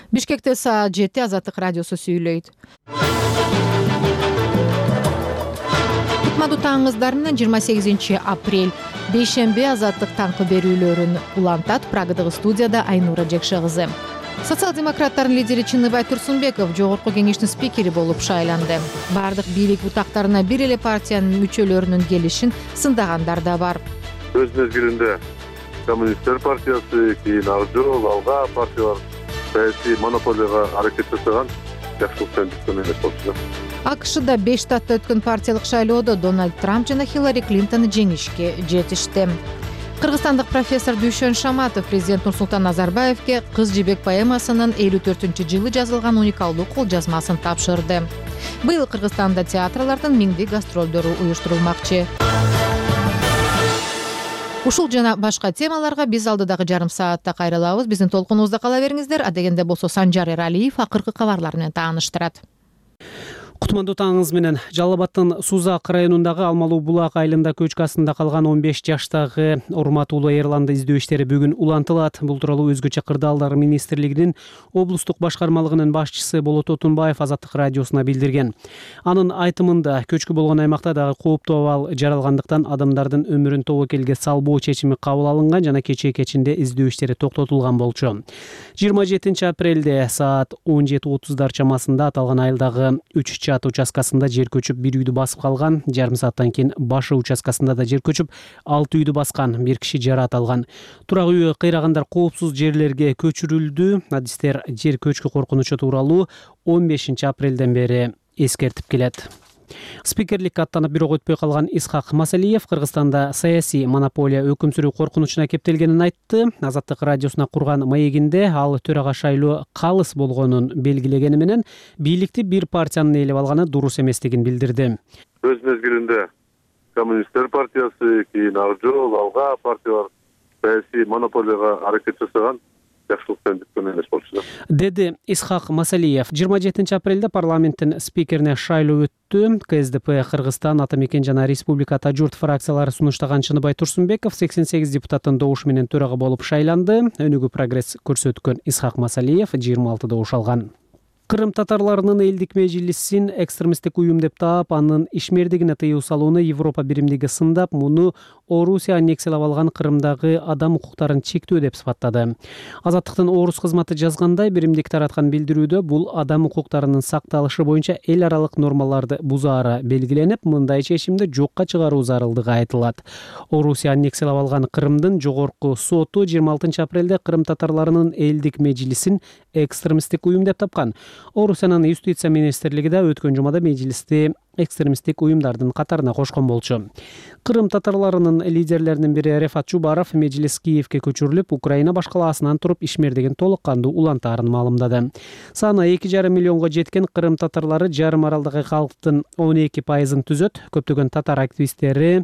Бишкекте саат 7 Азаттык радиосу сүйлөйт. Кутмандуу таңыңыздар менен 28 апрель бейшемби Азаттык таңкы берүүлөрүн улантат. Прагадагы студияда Айнура Жекше кызы. Социал-демократтардын лидери Чыныбай Турсунбеков жогорку кеңештин спикери болуп шайланды. Бардык бийлик бутактарына бир эле партиянын мүчөлөрүнүн келишин сындагандар да бар. Өз мезгилинде Коммунисттер партиясы, кийин Ак Жол, Алга партиялар саясий монополияга аракет жасаган жакшылыктан түшкөн эмес болчу. АКШда 5 штатта өткөн партиялык шайлоодо Дональд Трамп жана Хиллари Клинтон жеңишке жетишти. Кыргызстандык профессор Дүйшөн Шаматов президент Нурсултан Назарбаевке Кыз жибек поэмасынын 54-жылы жазылган уникалдуу кол жазмасын тапшырды. Быйыл Кыргызстанда театрлардын миңдик гастролдору уюштурулмакчы. Ушул жана башка темаларга биз алдыдагы жарым саатта кайрылабыз. Биздин толкунубузда кала бериңиздер. Адегенде болсо Санжар Эралиев акыркы кабарлар менен тааныштырат. Кутмандуу таңыңыз менен. Жалал Абадтын Сузак районундагы Алмалуу булак айылында көчкү астында калган 15 жаштагы Урматулуу Эрланды издөө иштери бүгүн улантылат. Бул тууралуу Өзгөчө кырдаалдар министрлигинин облустук башкармалыгынын башчысы Болот Отунбаев Азаттык радиосуна билдирген. Анын айтымында көчкү болгон аймакта дагы кооптуу абал жаралгандыктан адамдардын өмүрүн тобокелге салбоо чечими кабыл алынган жана кечээ кечинде издөө иштери токтотулган болчу. 27 апрелде саат 17:30 чамасында аталган айылдагы 3 чат участкасында жер көчүп бир үйдү басып калган. Жарым сааттан кийин Башы участкасында да жер көчүп 6 үйдү баскан. Бир киши жараат алган. Турак үйү кыйрагандар коопсуз жерлерге көчүрүлдү. Адистер жер көчкү коркунучу тууралуу 15 апрелден бери эскертип келет. Спикерликке аттанып бирок өтпөй калган Исхак Масалиев Кыргызстанда саясий монополия өкүм сүрүү коркунучуна кептелгенин айтты. Азаттык радиосуна курган маегинде ал төрага шайлоо калыс болгонун белгилегени менен бийликти бир партиянын ээлеп алганы дурус эместигин билдирди. Өз мезгилинде Коммунисттер партиясы, кийин Ак Жол, Алга партиялар саясий монополияга аракет жасаган жакшылыктан түшкөн эмес болчу, деди Исхак Масалиев. 27 апрелде парламенттин спикерине шайлоо өттү. КСДП Кыргызстан, Ата Мекен жана Республиката журт фракциялары сунуштаган Чыныбай Турсунбеков 88 депутаттын добушу менен төрага болуп шайланды. Өнүгүү прогресс көрсөткөн Исхак Масалиев 26 добуш алган. Кырым татарларынын элдик межлисин экстремисттик уюм деп таап, анын ишмердигине тыюу салууну Европа биримдиги сындап, муну Орусия аннексиялап алган Кырымдагы адам укуктарын чектөө деп сыпаттады. Азаттыктын Орус кызматы жазгандай, биримдик тараткан билдирүүдө бул адам укуктарынын сакталышы боюнча эл аралык нормаларды бузаары белгиленип, мындай чечимди жокко чыгаруу зарылдыгы айтылат. Орусия аннексиялап алган Кырымдын жогорку соту 26 апрелде Кырым татарларынын элдик межлисин экстремисттик уюм деп тапкан. Орусиянын юстиция министрлиги да өткөн жумада межлисти экстремисттик уюмдардын катарына кошкон болчу. Кырым татарларынын лидерлеринин бири Рефат Чубаров межлис Киевке көчүрүлүп, Украина башкалаасынан туруп ишмердигин толук кандуу улантаарын маалымдады. Саны 2,5 миллионго жеткен Кырым татарлары жарым аралдагы калктын 12%-ын түзөт. Көптөгөн татар активисттери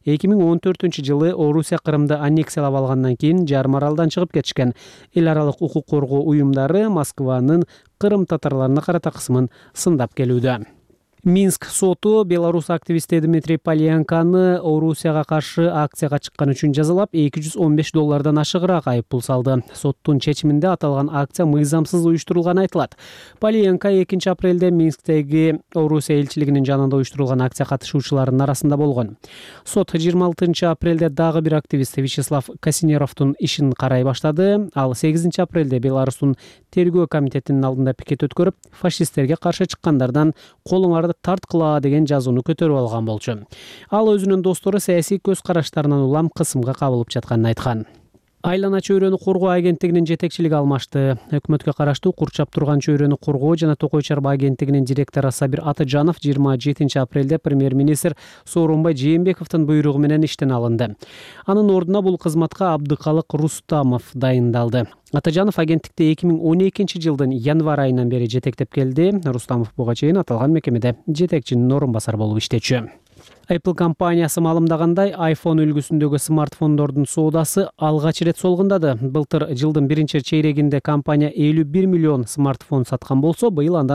2014 жылы Орусия Кырымды аннексиялап алгандан кийин жарым аралдан чыгып кетишкен. Эл аралык укук коргоо уюмдары Москванын Кырым татарларына карата кысымын сындап келүүдө. Минск соту Беларус активисти Дмитрий Полянканы Орусияга каршы акцияга чыккан үчүн жазалап $215 ашыгыраак айыппул салды. Соттун чечиминде аталган акция мыйзамсыз уюштурулганы айтылат. Полянка 2 апрелде Минсктеги Орусия элчилигинин жанында уюштурулган акция катышуучуларынын арасында болгон. Сот 26 апрелде дагы бир активист Вячеслав Касинеровдун ишин карай баштады. Ал 8 апрелде Беларустун тергөө комитетинин алдында пикет өткөрүп, фашисттерге каршы чыккандардан колуңарды тарткыла деген жазууну көтөрүп алган болчу. Ал өзүнүн достору саясий көз караштарынан улам кысымга кабылып жатканын айткан. Айлана чөйрөнү коргоо агенттигинин жетекчилиги алмашты. Өкмөткө караштуу Курчап турган чөйрөнү коргоо жана Токой Чарба агенттигинин директору Сабир Атыжанов 27 апрелде премьер-министр Сооронбай Жээнбековдун буйругу менен иштен алынды. Анын ордуна бул кызматка Абдыкалык Рустамов дайындалды. Атыжанов агенттикти 2012 жылдын январь айынан бери жетектеп келди. Рустамов буга чейин аталган мекемеде жетекчинин орун басары болуп иштечү. Apple компаниясы маалымдагандай, iPhone үлгүсүндөгү смартфондордун соодасы алгач ирет солгундады. Былтыр жылдын биринчи чейрегинде компания 51 миллион смартфон саткан болсо, быйыл андан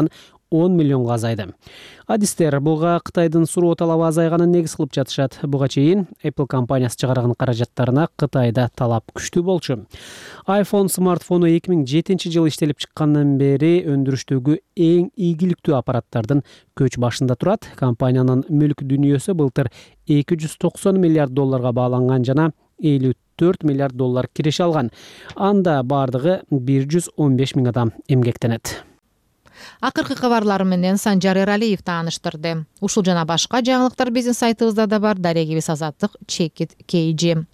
10 миллионга азайды. Адистер буга Кытайдын суроо талабы азайганын негиз кылып жатышат. Буга чейин Apple компаниясы чыгарган каражаттарына Кытайда талап күчтүү болчу. iPhone смартфону 2007-жылы иштелип чыккандан бери өндүрүштөгү эң ийгиликтүү аппараттардын көч башында турат. Компаниянын мүлк дүнүйөсү былтыр $290 миллиард бааланган жана $54 миллиард киреше алган. Анда бардыгы 115 миң адам эмгектенет. Акыркы кабарлары менен Санжар Эралиев тааныштырды. Ушул жана башка жаңылыктар биздин сайтыбызда да бар. Дарегибиз Азаттык Чекит KG.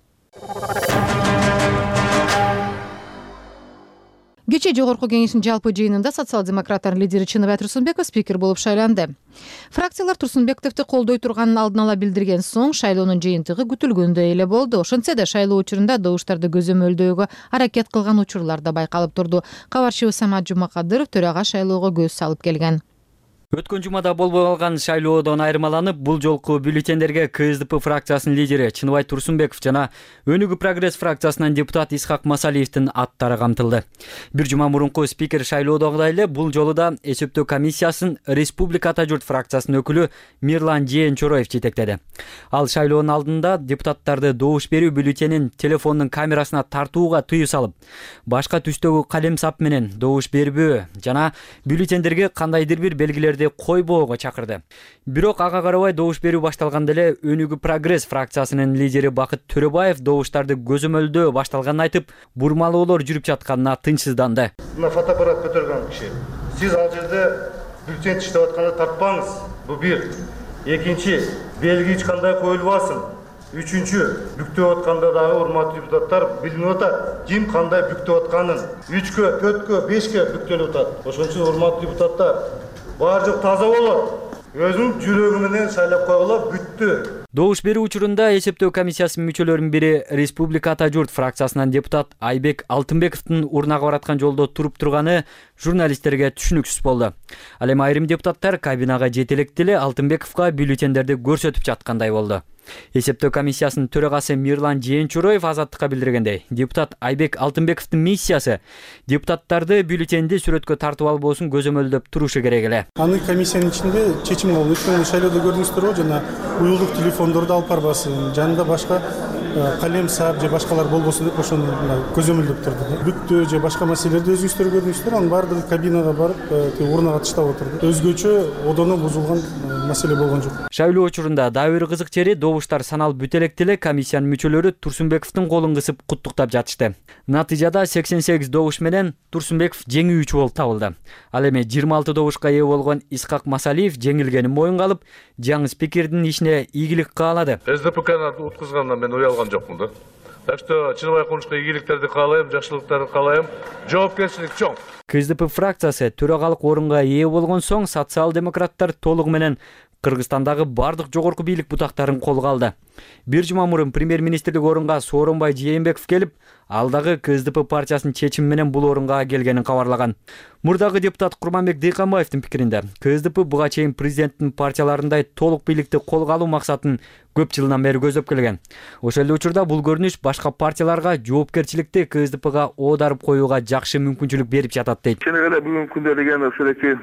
Кечээ жогорку кеңештин жалпы жыйынында социал-демократтардын лидери Чыныбай Турсунбеков спикер болуп шайланды. Фракциялар Турсунбековду колдой турганын алдын ала билдирген соң шайлоонун жыйынтыгы күтүлгөндөй эле болду. Ошентсе да шайлоо учурунда добуштарды көзөмөлдөөгө аракет кылган учурлар да байкалып турду. Кабарчыбыз Самат Жумакадыров төрага шайлоого көз салып келген. Өткөн жумада болбой калган шайлоодон айырмаланып, бул жолку бюллетендерге КСДП фракциясынын лидери Чыныбай Турсунбеков жана Өнүгүү прогресс фракциясынан депутат Исхак Масалиевдин аттары камтылды. Бир жума мурунку спикер шайлоодогудай эле бул жолу да эсептөө комиссиясын Республика Ата журт фракциясынын өкүлү Мирлан Жээнчороев жетектеди. Ал шайлоонун алдында депутаттарды добуш берүү бюллетенин телефондун камерасына тартууга тыюу салып, башка түстөгү калем сап менен добуш бербөө жана бюллетендерге кандайдыр бир белгилерди койбоого чакырды. Бирок ага карабай добуш берүү башталганда эле Өнүгүү прогресс фракциясынын лидери Бакыт Төрөбаев добуштарды көзөмөлдөө башталганын айтып, бурмалоолор жүрүп жатканына тынчсызданды. Мына фотоаппарат көтөргөн киши. Сиз ал жерде бюллетен иштеп атканда тартпаңыз. Бул бир. Экинчи, белги эч кандай коюлбасын. Үчүнчү, бүктөп атканда дагы урматтуу депутаттар билинип атат, ким кандай бүктөп атканын. 3кө, 4кө, 5кө бүктөлүп атат. Ошон үчүн урматтуу депутаттар бар жок таза болот. Өзүнүн жүрөгү менен шайлап койгула, бүттү. Добуш берүү учурунда эсептөө комиссиясынын мүчөлөрүнүн бири Республика Ата журт фракциясынан депутат Айбек Алтынбековдун урнага бараткан жолдо туруп турганы журналисттерге түшүнүксүз болду. Ал эми айрым депутаттар кабинага жетелектеп эле Алтынбековго бюллетендерди көрсөтүп жаткандай болду. Эсептөө комиссиясынын төрагасы Мирлан Жээнчороев Азаттыкка билдиргендей, депутат Айбек Алтынбековдун миссиясы депутаттарды бюллетенди сүрөткө тартып албоосун көзөмөлдөп турушу керек эле. Аны комиссиянын ичинде чечим кылып, өткөн шайлоодо көрдүңүздөрбү, жана уюлдук телефондорду алып барбасын, жанында башка калем сап же башкалар болбосун деп ошону көзөмөлдөп турду. Бүктөө же башка маселелерди өзүңүздөр көрдүңүздөр, анын баардыгы кабинага барып, урнага таштап отурду. Өзгөчө одоно бузулган маселе болгон жок. Шайлоо учурунда дагы бир кызык жери, добуштар саналып бүтө электе эле комиссиянын мүчөлөрү Турсунбековдун колун кысып куттуктап жатышты. Натыйжада 88 добуш менен Турсунбеков жеңүүчү болуп табылды. Ал эми 26 добушка ээ болгон Исхак Масалиев жеңилгенин моюнга алып, жаңы спикердин ишине ийгилик каалады. СДПКны уткузгандан мен уялган жокмун да. Так что Чыныбай Кунушка ийгиликтерди каалайм, жакшылыктарды каалайм. Жоопкерчилик чоң. КСДП фракциясы төрагалык орунга ээ болгон соң социал-демократтар толугу менен Кыргызстандагы бардык жогорку бийлик бутактарын колго алды. Бир жума мурун премьер-министрлик орунга Сооронбай Жээнбеков келип, ал дагы КСДП партиясынын чечими менен бул орунга келгенин кабарлаган. Мурдагы депутат Курманбек Дыйканбаевдин пикиринде, КСДП буга чейин президенттин партияларындай толук бийликти колго алуу максатын көп жылдан бери көздөп келген. Ошол эле учурда бул көрүнүш башка партияларга жоопкерчиликти КСДПга оодарып коюуга жакшы мүмкүнчүлүк берип жатат дейт. Чын эле бүгүнкү күндө деген ошолеки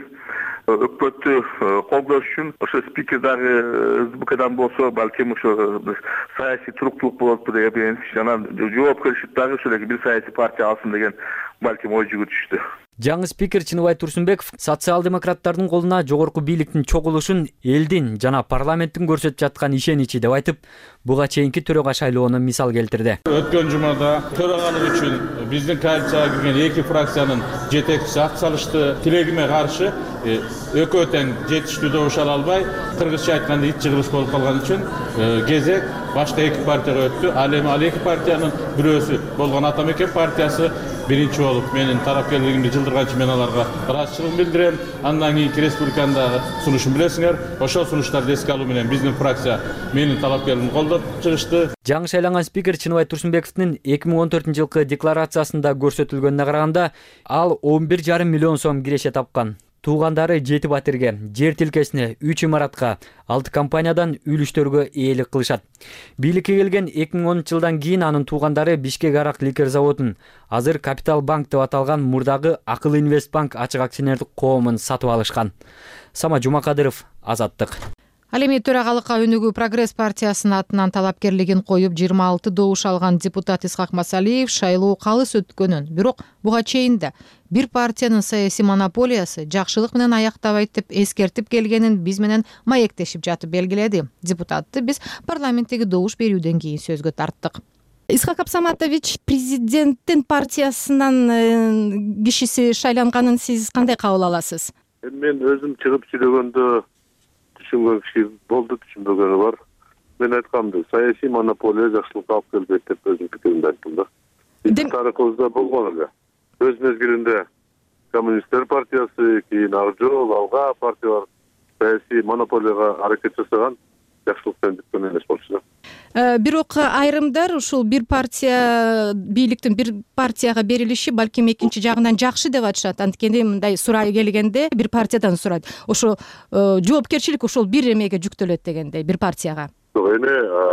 өкмөттү колдош үчүн ошо спикер дагы СДПКдан болсо, балким ошо саясий туруктуулук болот деген жана жоопкерчилик дагы ошолеки бир саясий партия алсын деген балким ой жүгүртүштү. Жаңы спикер Чыныбай Турсунбеков социал-демократтардын колуна жогорку бийликтин чогулушун элдин жана парламенттин көрсөтүп жаткан ишеничи деп айтып, буга чейинки төрага шайлоону мисал келтирди. Өткөн жумада төрагалык үчүн биздин коалицияга кирген эки фракциянын жетекчиси ат салышты. Тилегиме каршы экөө тең жетиштүү добуш ала албай, кыргызча айтканда ит жыгылыш болуп калган үчүн кезек башка эки партияга өттү. Ал эми ал эки партиянын бирөөсү болгон Ата Мекен партиясы биринчи болуп менин тарапкерлигимди жылдырганчы мен аларга ыраазычылык билдирем. Андан кийинки республикандагы сунушун билесиңер. Ошол сунуштарды эске алуу менен биздин фракция менин талапкерлигимди колдоп чыгышты. Жаңы шайланган спикер Чыныбай Турсунбековдун 2014-жылкы декларациясында көрсөтүлгөнүнө караганда, ал 11,5 миллион сом киреше тапкан. туугандары 7 батирге, жер тилкесине 3 имаратка, 6 компаниядан үлүштөргө ээлик кылышат. Бийликке келген 2010-жылдан кийин анын туугандары Бишкек арак ликер заводун, азыр Капитал банк деп аталган мурдагы Акыл Инвестбанк ачык акционердик коомун сатып алышкан. Сама Жумакадыров, Азаттык. Ал эми төрагалыкка өнүгүү Прогресс партиясынын атынан талапкерлигин коюп 26 добуш алган депутат Исхак Масалиев шайлоо калыс өткөнүн, бирок буга чейин да бир партиянын саясий монополиясы жакшылык менен аяктабайт деп эскертип келгенин биз менен маектешип жатып белгиледи. Депутатты биз парламенттеги добуш берүүдөн кийин сөзгө тарттык. Исхак Абсаматович, президенттин партиясынан кишиси шайланганын сиз кандай кабыл аласыз? Мен өзүм чыгып сүйлөгөндө түшүнгөн киши болду, түшүнбөгөнү бар. Мен айткамды, саясий монополия жакшылыкка алып келбейт деп өзүм пикиримди айттым да. Биздин тарыхыбызда болгон эле. Өз мезгилинде Коммунисттер партиясы, кийин Ак Жол, Алга партиялар саясий монополияга аракет жасаган, жакшылыктан бүткөн эмес болчу. Бирок айрымдар ушул бир партия бийликтин бир партияга берилиши балким экинчи жагынан жакшы деп атышат. Анткени мындай сурай келгенде бир партиядан сурайт. Ошо жоопкерчилик ошол бир эмеге жүктөлөт дегендей, бир партияга. Эми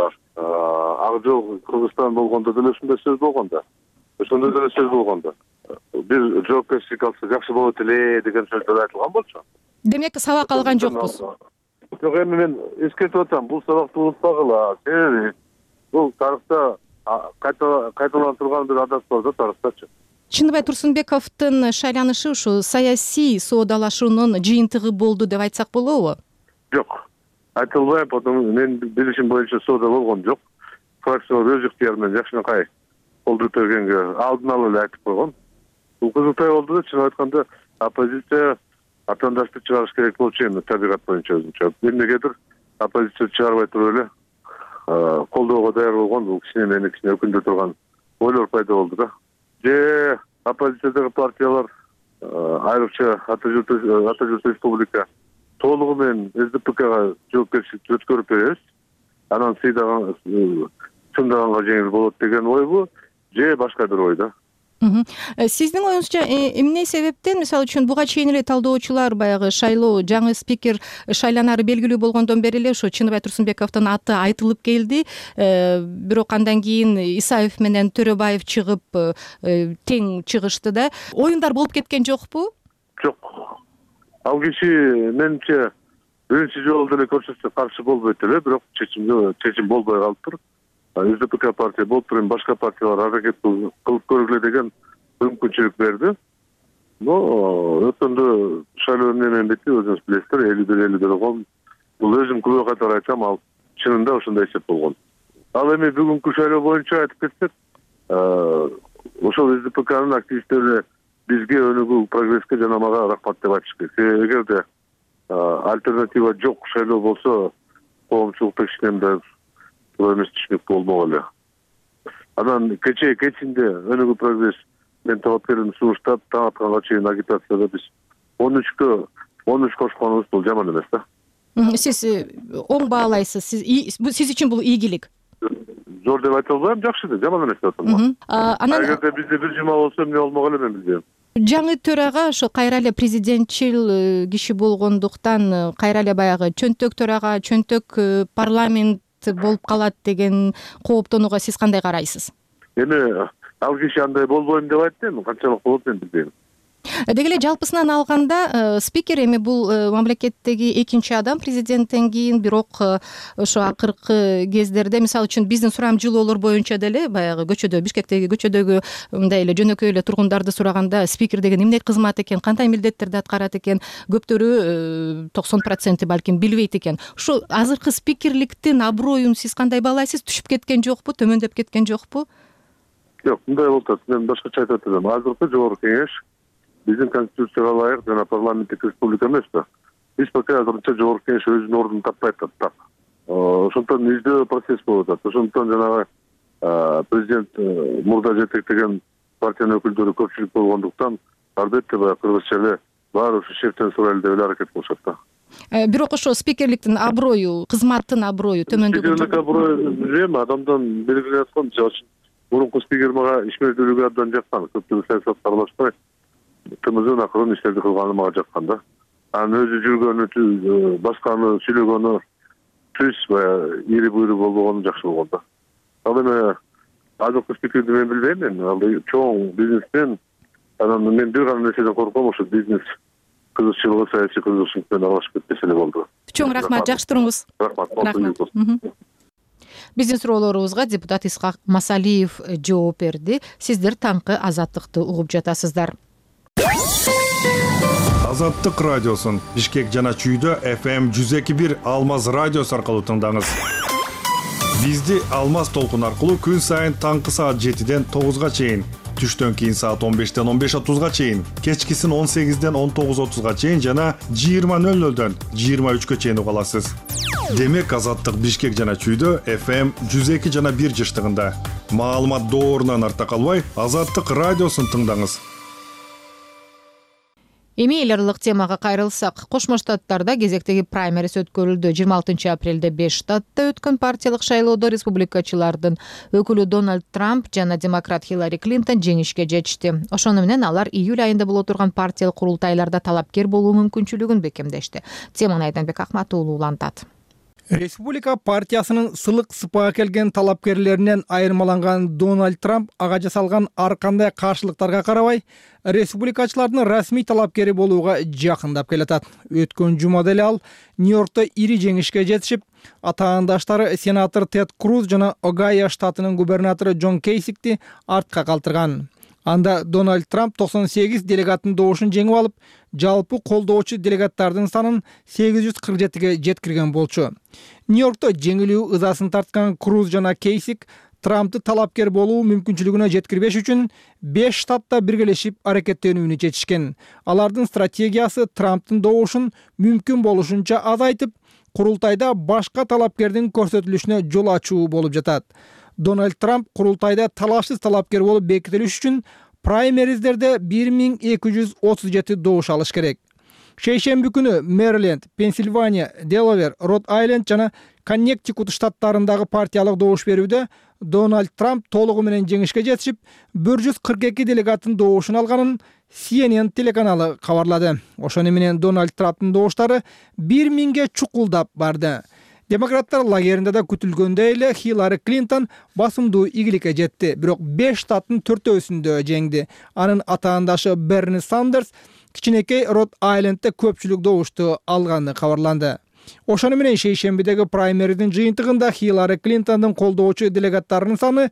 Ак Жол Кыргызстан болгондо деле ушундай сөз болгон да. Ошондой деле сөз болгон да. Бир жоопкерчилик алса жакшы болот эле деген сөздөр айтылган болчу. Демек сабак алган жокпуз. Жок, эми мен эскертип атам, бул сабакты унутпагыла. Себеби бул тарыхта кайталанып турган бир адас бар да тарыхтачы. Чыныбай Турсунбековдун шайланышы ушу саясий соодалашуунун жыйынтыгы болду деп айтсак болобу? Жок, айтылбайт, потому мен билишим боюнча соода болгон жок. Фракциялар өз ыктыяры менен жакшынакай колдуруп бергенге алдын ала эле айтып койгон. Бул кызыктай болду да, чын айтканда оппозиция атандашты чыгарыш керек болчу эми табигат боюнча өзүнчө. Эмнегедир оппозиция чыгарбай туруп эле колдоого даяр болгон, бул кичине мени кичине өкүндүрүп турган ойлор пайда болду да. Же оппозициядагы партиялар айрыкча Ата Журт Республика толугу менен СДПКга жоопкерчиликти өткөрүп беребиз. Анан чындаганга жеңил болот деген ойбу, же башка бир ой да. Сиздин оюңузча эмне себептен, мисалы үчүн буга чейин эле талдоочулар баягы шайлоо жаңы спикер шайланары белгилүү болгондон бери эле ошо Чыныбай Турсунбековдун аты айтылып келди. Бирок андан кийин Исаев менен Төрөбаев чыгып тең чыгышты да. Оюндар болуп кеткен жокпу? Жок. Ал киши менимче биринчи жолу деле көрсөтсө каршы болбойт эле, бирок чечим болбой калыптыр. СДПК партия болуп туруп башка партиялар аракет кылып көргүлө деген мүмкүнчүлүк берди. Но өткөндө шайлоо менен бети өзүңүз билесиздер, 51 кол. Бул өзүм күбө катары айтсам, ал чынында ошондой эсеп болгон. Ал эми бүгүнкү шайлоо боюнча айтып кетсек, ошол СДПКнын активисттери бизге өнүгүү Прогресске жана мага рахмат деп айтыш керек. Эгерде альтернатива жок шайлоо болсо, коомчулукта кичине мындай эмес түшүнүк болмок эле. Анан кечинде өнүгүү Прогресс мен талапкердин сунуштап таң атканга чейин агитацияда биз 13 кошконубуз бул жаман эмес да. Сиз оң баалайсыз. Сиз үчүн бул ийгилик. Зор деп айта албайм, жакшы да, жаман эмес деп атам. Эгерде бизде бир жума болсо эмне болмок эле мен билбейм. Жаңы төрага ошо кайра эле президентчил киши болгондуктан кайра эле баягы чөнтөк төрага, чөнтөк парламент болуп калат деген кооптонууга сиз кандай карайсыз? Эми ал киши андай болбойм деп айтты, эми канчалык болот мен билбейм. Деги эле жалпысынан алганда спикер эми бул мамлекеттеги экинчи адам президенттен кийин, бирок ошо акыркы кездерде мисалы үчүн биздин сурамжылоолор боюнча деле баягы көчөдө, Бишкектеги көчөдөгү мындай эле жөнөкөй эле тургундарды сураганда спикер деген эмне кызмат экен, кандай милдеттерди аткарат экен, көптөрү 90% балким билбейт экен. Ушу азыркы спикерликтин аброюн сиз кандай баалайсыз? Түшүп кеткен жокпу, төмөндөп кеткен жокпу? Жок, мындай болуп атат. Мен башкача айтып атам. Азыркы жогорку кеңеш биздин конституцияга ылайык жана парламенттик республика эмес да. Биз пока азырынча жогорку кеңеш өзүнүн ордун таппай атат. Так. Ошондон издөө процесс болуп атат. Ошондон жанагы президент мурда жетектеген партиянын өкүлдөрү көпчүлүк болгондуктан албетте баягы кыргызча эле баары ушу шефтен сурайлы деп эле аракет кылышат да. Бирок ошо спикерликтин аброю, кызматтын аброю төмөндөгөн. Спикерлик аброю билем, адамдан белгилеп аткан жок. Мурунку спикер мага ишмердүүлүгү абдан жаккан, көптөгө саясатка аралашпай, тымызын акырын иштерди кылганы мага жаккан да. анын өзү жүргөнү, башканы сүйлөгөнү түз баягы ири буйру болбогону жакшы болгон да. Ал эми азыркы спикерди мен билбейм, ал чоң бизнесмен. Анан мен бир гана нерседен корком, ошо бизнес кызыкчылыгы, саясий кызыкчылык менен аралашып кетпесе эле болду. Чоң рахмат, жакшы туруңуз. Рахмат. Биздин суроолорубузга депутат Исхак Масалиев жооп берди. Сиздер таңкы Азаттыкты угуп жатасыздар. Азаттык радиосун Бишкек жана Чүйдө FM 102.1 Алмаз радиосу аркылуу тыңдаңыз. Бизди Алмаз толкун аркылуу күн сайын таңкы саат 7-ден 9-га чейин, түштөн кийин саат 15-ден 15:30-га чейин, кечкисин 18-ден 19:30-га чейин жана 20:00-дөн 23-кө чейин уга аласыз. Демек Азаттык Бишкек жана Чүйдө FM 102 жана 1 жыштыгында. Маалымат доорунан арта калбай, Азаттык радиосун тыңдаңыз. Эми эл аралык темага кайрылсак, Кошмо Штаттарда кезектеги праймерис өткөрүлдү. 26 апрелде 5 штатта өткөн партиялык шайлоодо республикачылардын өкүлү Дональд Трамп жана демократ Хиллари Клинтон жеңишке жетишти. Ошону менен алар июль айында боло турган партиялык курултайларда талапкер болуу мүмкүнчүлүгүн бекемдешти. Теманы Айданбек Акматуулу улантат. Республика партиясынын сылык сыпaa келген талапкерлеринен айырмаланган Дональд Трамп ага жасалган ар кандай каршылыктарга карабай, республикачылардын расмий талапкери болууга жакындап келатат. Өткөн жумада эле ал Нью-Йоркто ири жеңишке жетишип, атаандаштары сенатор Тед Круз жана Огайо штатынын губернатору Джон Кейсикти артка калтырган. Анда Дональд Трамп 98 делегаттын добушун жеңип алып, жалпы колдоочу делегаттардын санын 847-ге жеткирген болчу. Нью-Йоркто жеңилүү ызасын тарткан Круз жана Кейсик Трампты талапкер болуу мүмкүнчүлүгүнө жеткирбеш үчүн 5 штатта биргелешип аракеттенүүнү чечишкен. Алардын стратегиясы Трамптын добушун мүмкүн болушунча азайтып, курултайда башка талапкердин көрсөтүлүшүнө жол ачуу болуп жатат. Дональд Трамп курултайда талашсыз талапкер болуп бекитилиш үчүн праймериздерде 1237 добуш алыш керек. Шейшемби күнү Мэриленд, Пенсильвания, Делавер, Род-Айленд жана Коннектикут штаттарындагы партиялык добуш берүүдө Дональд Трамп толугу менен жеңишке жетишип, 142 делегаттын добушун алганын CNN телеканалы кабарлады. Ошону менен Дональд Трамптын добуштары 1000ге чукулдап барды. Демократтар лагеринде да күтүлгөндөй эле Хиллари Клинтон басымдуу ийгиликке жетти, бирок 5 штаттын 4-өсүндө жеңди. Анын атаандашы Берни Сандерс кичинекей Род-Айлендте көпчүлүк добушту алганы кабарланды. Ошону менен шейшембидеги праймеридин жыйынтыгында Хиллари Клинтондун колдоочу делегаттарынын саны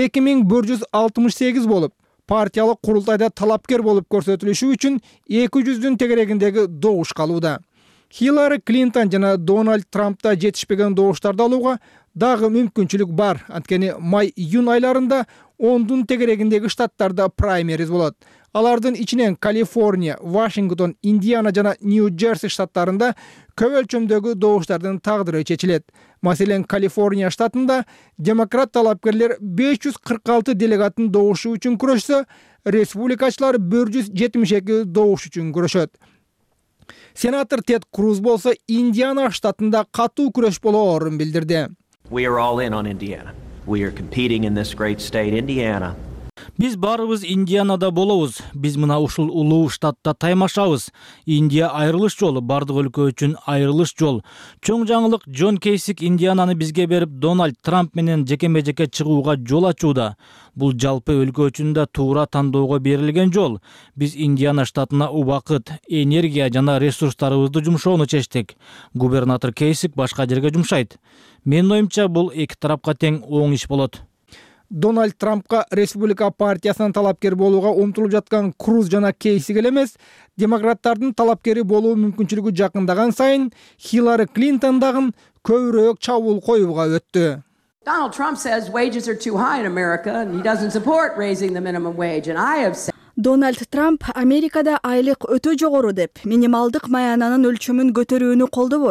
2168 болуп, партиялык курултайда талапкер болуп көрсөтүлүшү үчүн 200-дүн тегерегиндеги добуш калууда. Хиллари Клинтон жана Дональд Трампта жетишпеген добуштарды алууга дагы мүмкүнчүлүк бар. Анткени май-июнь айларында 10-дун тегерегиндеги штаттарда праймериз болот. Алардын ичинен Калифорния, Вашингтон, Индиана жана Нью-Джерси штаттарында көп өлчөмдөгү добуштардын тагдыры чечилет. Маселен, Калифорния штатында демократ талапкерлер 546 делегаттын добушу үчүн күрөшсө, республикачылар 172 добуш үчүн күрөшөт. Сенатор Тед Круз болсо Индиана штатында катуу күрөш болоорун билдирди. We are all in on Indiana. We are competing in this great state, Indiana. Биз баарыбыз Индианада болобуз. Биз мына ушул улуу штатта таймашабыз. Индия айрылыш жолу, бардык өлкө үчүн айрылыш жол. Чоң жаңылык, Джон Кейсик Индиананы бизге берип, Дональд Трамп менен жекеме-жеке чыгууга жол ачууда. Бул жалпы өлкө үчүн да туура тандоого берилген жол. Биз Индиана штатына убакыт, энергия жана ресурстарыбызды жумшоону чечтик. Губернатор Кейсик башка жерге жумшайт. Менин оюмча, бул эки тарапка тең оң иш болот. Дональд Трампка республика партиясынан талапкер болууга умтулуп жаткан Круз жана Кейсик эле эмес, демократтардын талапкери болуу мүмкүнчүлүгү жакындаган сайын Хиллари Клинтон дагы көбүрөөк чабуул коюуга өттү. Donald Trump says wages are too high in America and he doesn't support raising the minimum wage, and I have said Дональд Трамп Америкада айлык өтө жогору деп, минималдык маянанын өлчөмүн көтөрүүнү колдобойт.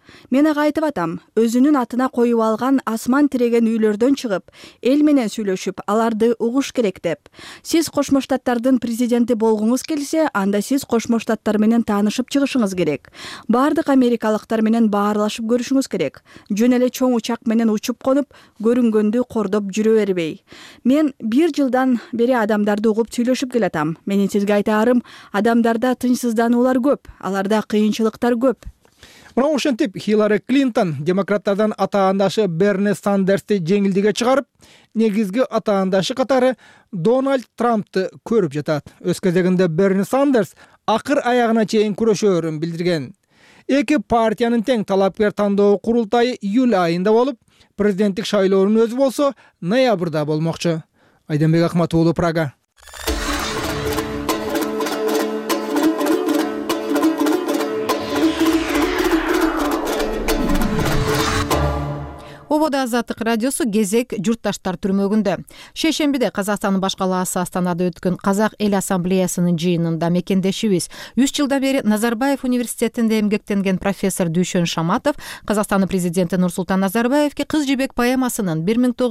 Мен ага айтып атам, өзүнүн атына коюп алган асман тиреген үйлөрдөн чыгып, эл менен сүйлөшүп, аларды угуш керек деп. Сиз Кошмо Штаттардын президенти болгуңуз келсе, анда сиз Кошмо Штаттар менен таанышып чыгышыңыз керек. Бардык америкалыктар менен баарлашып көрүшүңүз керек. Жөн эле чоң учак менен учуп конуп, көрүнгөндү кордоп жүрө бербей. Мен 1 жылдан бери адамдарды угуп сүйлөшүп келатам. Менин сизге айтаарым, адамдарда тынчсыздануулар көп, аларда кыйынчылыктар көп. Мына ошентип Хиллари Клинтон демократтардан атаандашы Берни Сандерсти жеңилдикке чыгарып, негизги атаандашы катары Дональд Трампты көрүп жатат. Өз кезегинде Берни Сандерс акыр аягына чейин күрөшөөрүн билдирген. Эки партиянын тең талапкер тандоо курултайы июль айында болуп, президенттик шайлоонун өзү болсо ноябрда болмокчу. Айденбек Акмат уулу, Прага. Обода Азаттык радиосу кезек журтташтар түрмөгүндө. Шейшембиде Казакстандын баш калаасы Астанада өткөн Казак эл ассамблеясынын жыйынында мекендешибиз 3 жылдан бери Назарбаев университетинде эмгектенген профессор Дүйшөн Шаматов Казакстандын президенти Нурсултан Назарбаевке Кыз жибек поэмасынын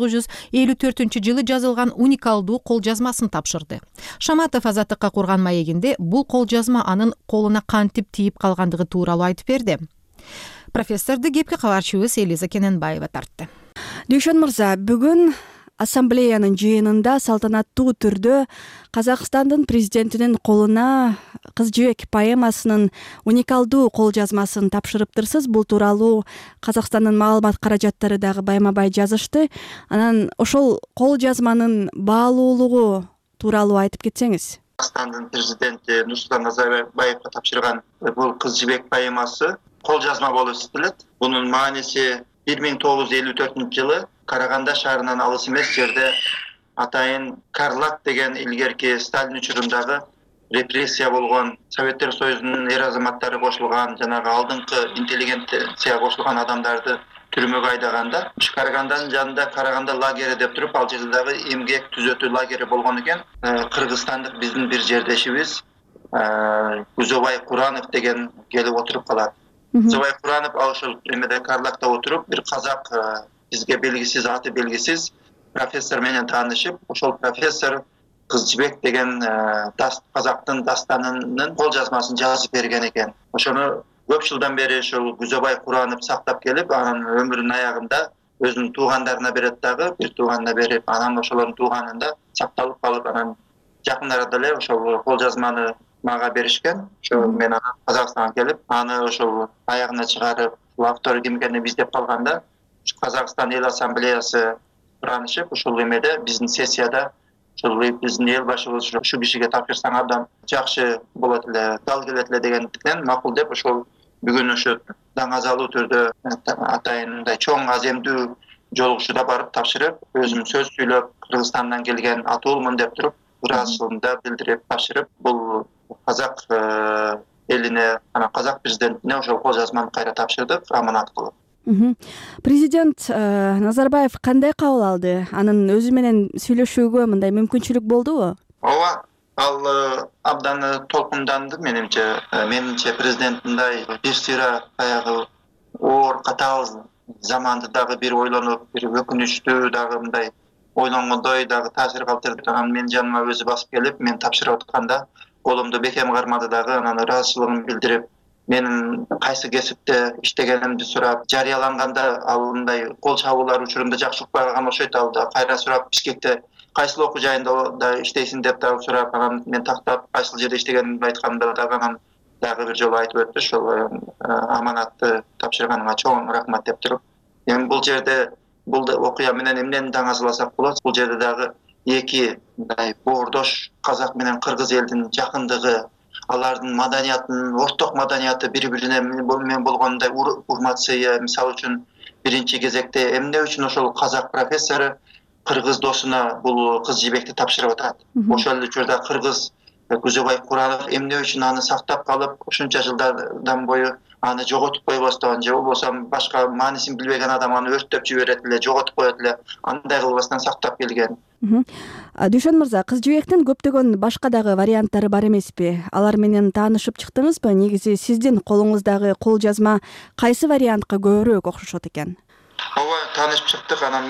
1954-жылы жазылган уникалдуу кол жазмасын тапшырды. Шаматов Азаттыкка курган маегинде бул кол жазма анын колуна кантип тийип калгандыгы тууралуу айтып берди. Профессорду кепке кабарчыбыз Элиза Кененбаева тартты. Дүйшөн мырза, бүгүн ассамблеянын жыйынында салтанаттуу түрдө Казакстандын президентинин колуна Кыз жибек поэмасынын уникалдуу кол жазмасын тапшырыптырсыз. Бул тууралуу Казакстандын маалымат каражаттары дагы байма-бай жазышты. Анан ошол кол жазманын баалуулугу тууралуу айтып кетсеңиз. Казакстандын президенти Нурсултан Назарбаевга тапшырган бул Кыз жибек поэмасы кол жазма болуп эсептелет. Бунун мааниси 1954-жылы Караганда шаарынан алыс эмес жерде атайын Карлак деген илгерки Сталин учурундагы репрессия болгон, Советтер Союзунун эр азаматтары кошулган, жанагы алдыңкы интеллигенция кошулган адамдарды түрмөгө айдаганда, Караганданын жанында Караганда лагери деп туруп, ал жерде дагы эмгек түзөтүү лагери болгон экен. Кыргызстандык биздин бир жердешибиз Күзөбай Куранов деген келип отуруп калат. Күзөбай Куранов ошол эмеде Карлакта отуруп, бир казак бизге белгисиз, аты белгисиз профессор менен таанышып, ошол профессор Кыз жибек деген казактын дастанынын кол жазмасын жазып берген экен. Ошону көп жылдан бери ошол Күзөбай Куранов сактап келип, анын өмүрүнүн аягында өзүнүн туугандарына берет дагы, бир тууганына берип, анан ошолордун тууганында сакталып калып, анан жакын арада эле ошол кол жазманы мага беришкен. Ошо мен анан Казакстанга келип, аны ошол аягына чыгарып, автору ким экенин издеп калганда, Казакстан эл ассамблеясы суранышып, ошол эмеде биздин сессияда ошол биздин эл башыбыз ушу кишиге тапшырсаң абдан жакшы болот эле, дал келет эле дегендиктен макул деп ошол бүгүн ошо даңазалуу түрдө атайын мындай чоң аземдүү жолугушууда барып тапшырып, өзүм сөз сүйлөп, Кыргызстандан келген атуулмун деп туруп, ыраазычылыгымды билдирип тапшырып, бул казак элине, анан казак президентине ошол кол жазманы кайра тапшырдык аманат кылып. Президент Назарбаев кандай кабыл алды? Анын өзү менен сүйлөшүүгө мындай мүмкүнчүлүк болдубу? Ооба, ал абдан толкунданды менимче. Менимче президент мындай бир сыйра баягы оор катаал заманды дагы бир ойлонуп, бир өкүнүчтүү дагы мындай ойлонгондой дагы таасир калтырды. Анан менин жаныма өзү басып келип, мен тапшырып атканда колумду бекем кармады дагы, анан ыраазычылыгын билдирип, менин кайсы кесипте иштегенимди сурап, жарыяланганда ал мындай кол чабуулар учурунда жакшы укпаган окшойт, ал да кайра сурап, Бишкекте кайсыл окуу жайында да иштейсиң деп дагы сурап, анан мен тактап кайсыл жерде иштегенимди айтканда дагы анан дагы бир жолу айтып өттү, ошол аманатты тапшырганыңа чоң рахмат деп туруп. Эми бул жерде бул окуя менен эмнени даңазаласак болот? Бул жерде дагы эки мындай боордош казак менен кыргыз элдин жакындыгы, алардын маданиятынын, орток маданияты бири-бирине мен болгондой урмат сыйы, мисалы үчүн биринчи кезекте эмне үчүн ошол казак профессору кыргыз досуна бул Кыз жибекти тапшырып атат. Ошол учурда кыргыз Күзөбай Куранов эмне үчүн аны сактап калып, ушунча жылдардан бою аны жоготуп койбостон, же болбосо башка маанисин билбеген адам аны өрттөп жиберет эле, жоготуп коет эле, андай кылбастан сактап келген. Дүйшөн мырза, кыз жибектин көптөгөн башка дагы варианттары бар эмеспи? Алар менен таанышып чыктыңызбы? Негизи сиздин колуңуздагы кол жазма кайсы вариантка көбүрөөк окшошот экен? Ооба, таанышып чыктык. Анан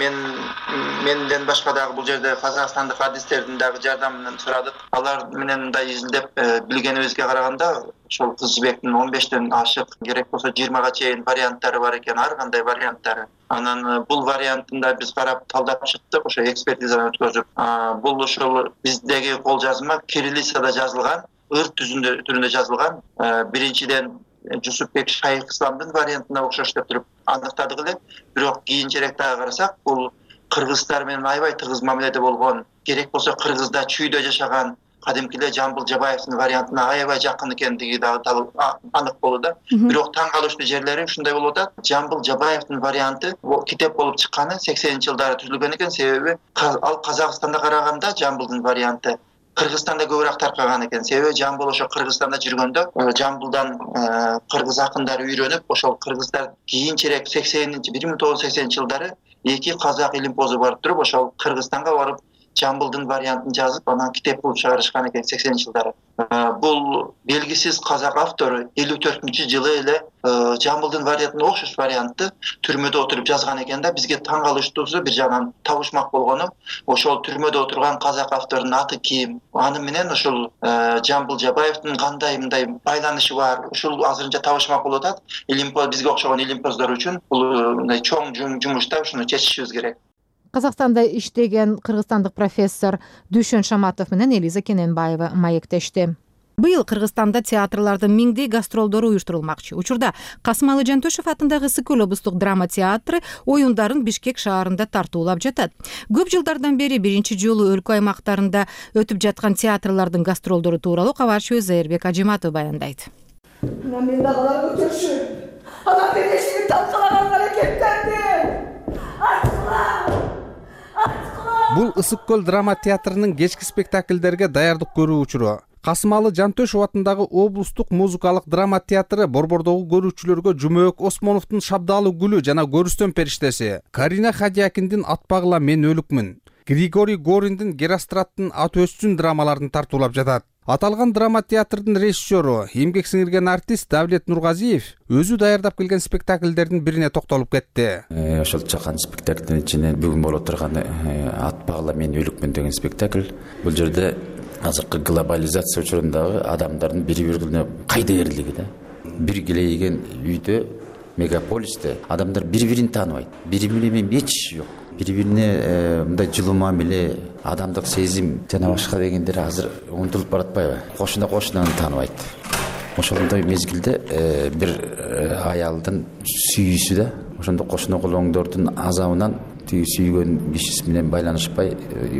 менден башка дагы бул жерде казакстандык адистердин дагы жардамын сурадык. Алар менен мындай изилдеп билгенибизге караганда, ошол кыз жибектин 15тен ашык, керек болсо 20га чейин варианттары бар экен, ар кандай варианттары. Анан бул вариантын да биз карап талдап чыктык, ошо экспертизаны өткөзүп. Бул ошол биздеги кол жазма кириллицада жазылган, ыр түрүндө жазылган. Биринчиден Жусупбек Шайх Исламдын вариантына окшош деп туруп аныктадык эле. Бирок кийинчерээк дагы карасак, бул кыргыздар менен аябай тыгыз мамиледе болгон, керек болсо кыргызда чүйдө жашаган кадимки эле Жамбыл Жабаевдин вариантына аябай жакын экендиги дагы анык болду да. Бирок таң калыштуу жерлери ушундай болуп атат. Жамбыл Жабаевдин варианты китеп болуп чыкканы 80-жылдары түзүлгөн экен. Себеби ал Казакстанда караганда Жамбылдын варианты Кыргызстанда көбүрөөк таркаган экен. Себеби Жамбыл ошо Кыргызстанда жүргөндө Жамбылдан кыргыз акындары үйрөнүп, ошол кыргыздар кийинчерээк 1980-жылдары эки казак илимпозу барып туруп, ошол Кыргызстанга барып Жамбылдын вариантын жазып, анан китеп кылып чыгарышкан экен 80-жылдары. Бул белгисиз казак автору 54-жылы эле Жамбылдын вариантына окшош вариантты түрмөдө отуруп жазган экен да. Бизге таң калыштуусу, бир жагынан табышмак болгону, ошол түрмөдө отурган казак автордун аты ким? Аны менен ошол Жамбыл Жабаевдин кандай мындай байланышы бар? Ушул азырынча табышмак болуп атат. Бизге окшогон илимпоздор үчүн бул мындай чоң жумушта ушуну чечишибиз керек. Казакстанда иштеген кыргызстандык профессор Дүйшөн Шаматов менен Элиза Кененбаева маектешти. Быйыл Кыргызстанда театрлардын миңдей гастролдору уюштурулмакчы. Учурда Касымалы Жантөшев атындагы Ысык-Көл облустук драма театры оюндарын Бишкек шаарында тартуулап жатат. Көп жылдардан бери биринчи жолу өлкө аймактарында өтүп жаткан театрлардын гастролдору тууралуу кабарчыбыз Зайырбек Ажиматов баяндайт. Мен дагы көчүрүп, анан берешиги талкалаган аракеттерди. Бул Ысык-Көл драма театрынын кечки спектакльдерге даярдык көрүү учуру. Касымалы Жантөшев атындагы облустук музыкалык драма театры борбордогу көрүүчүлөргө Жумөөк Осмоновдун Шабдаалы гүлү жана Көрүстөн периштеси, Карина Хадиякиндин Атпагыла мен өлүкмүн, Григорий Гориндин Геростраттын Ат өссүн драмаларын тартуулап жатат. Аталган драма театрдын режиссеру, эмгек сиңирген артист Давлет Нургазиев өзү даярдап келген спектакльдердин бирине токтолуп кетти. Ошол чакан спектаклдин ичинен бүгүн боло турган Атпагыла мен өлүкмүн деген спектакль. Бул жерде азыркы глобализация учурундагы адамдардын бири-бирине кайдыгерлиги да. Бир келейген үйдө, мегаполисте адамдар бири-бирин тааныбайт. Бири-бири менен эч жок. Бири-бирине мындай жылуу мамиле, адамдык сезим жана башка дегендер азыр унутулуп баратпайбы? Кошуна-кошунаны тааныбайт. Ошондой мезгилде бир аялдын сүйүүсү да, ошондо кошуна колоңдордун азабынан сүйгөн кишиси менен байланышпай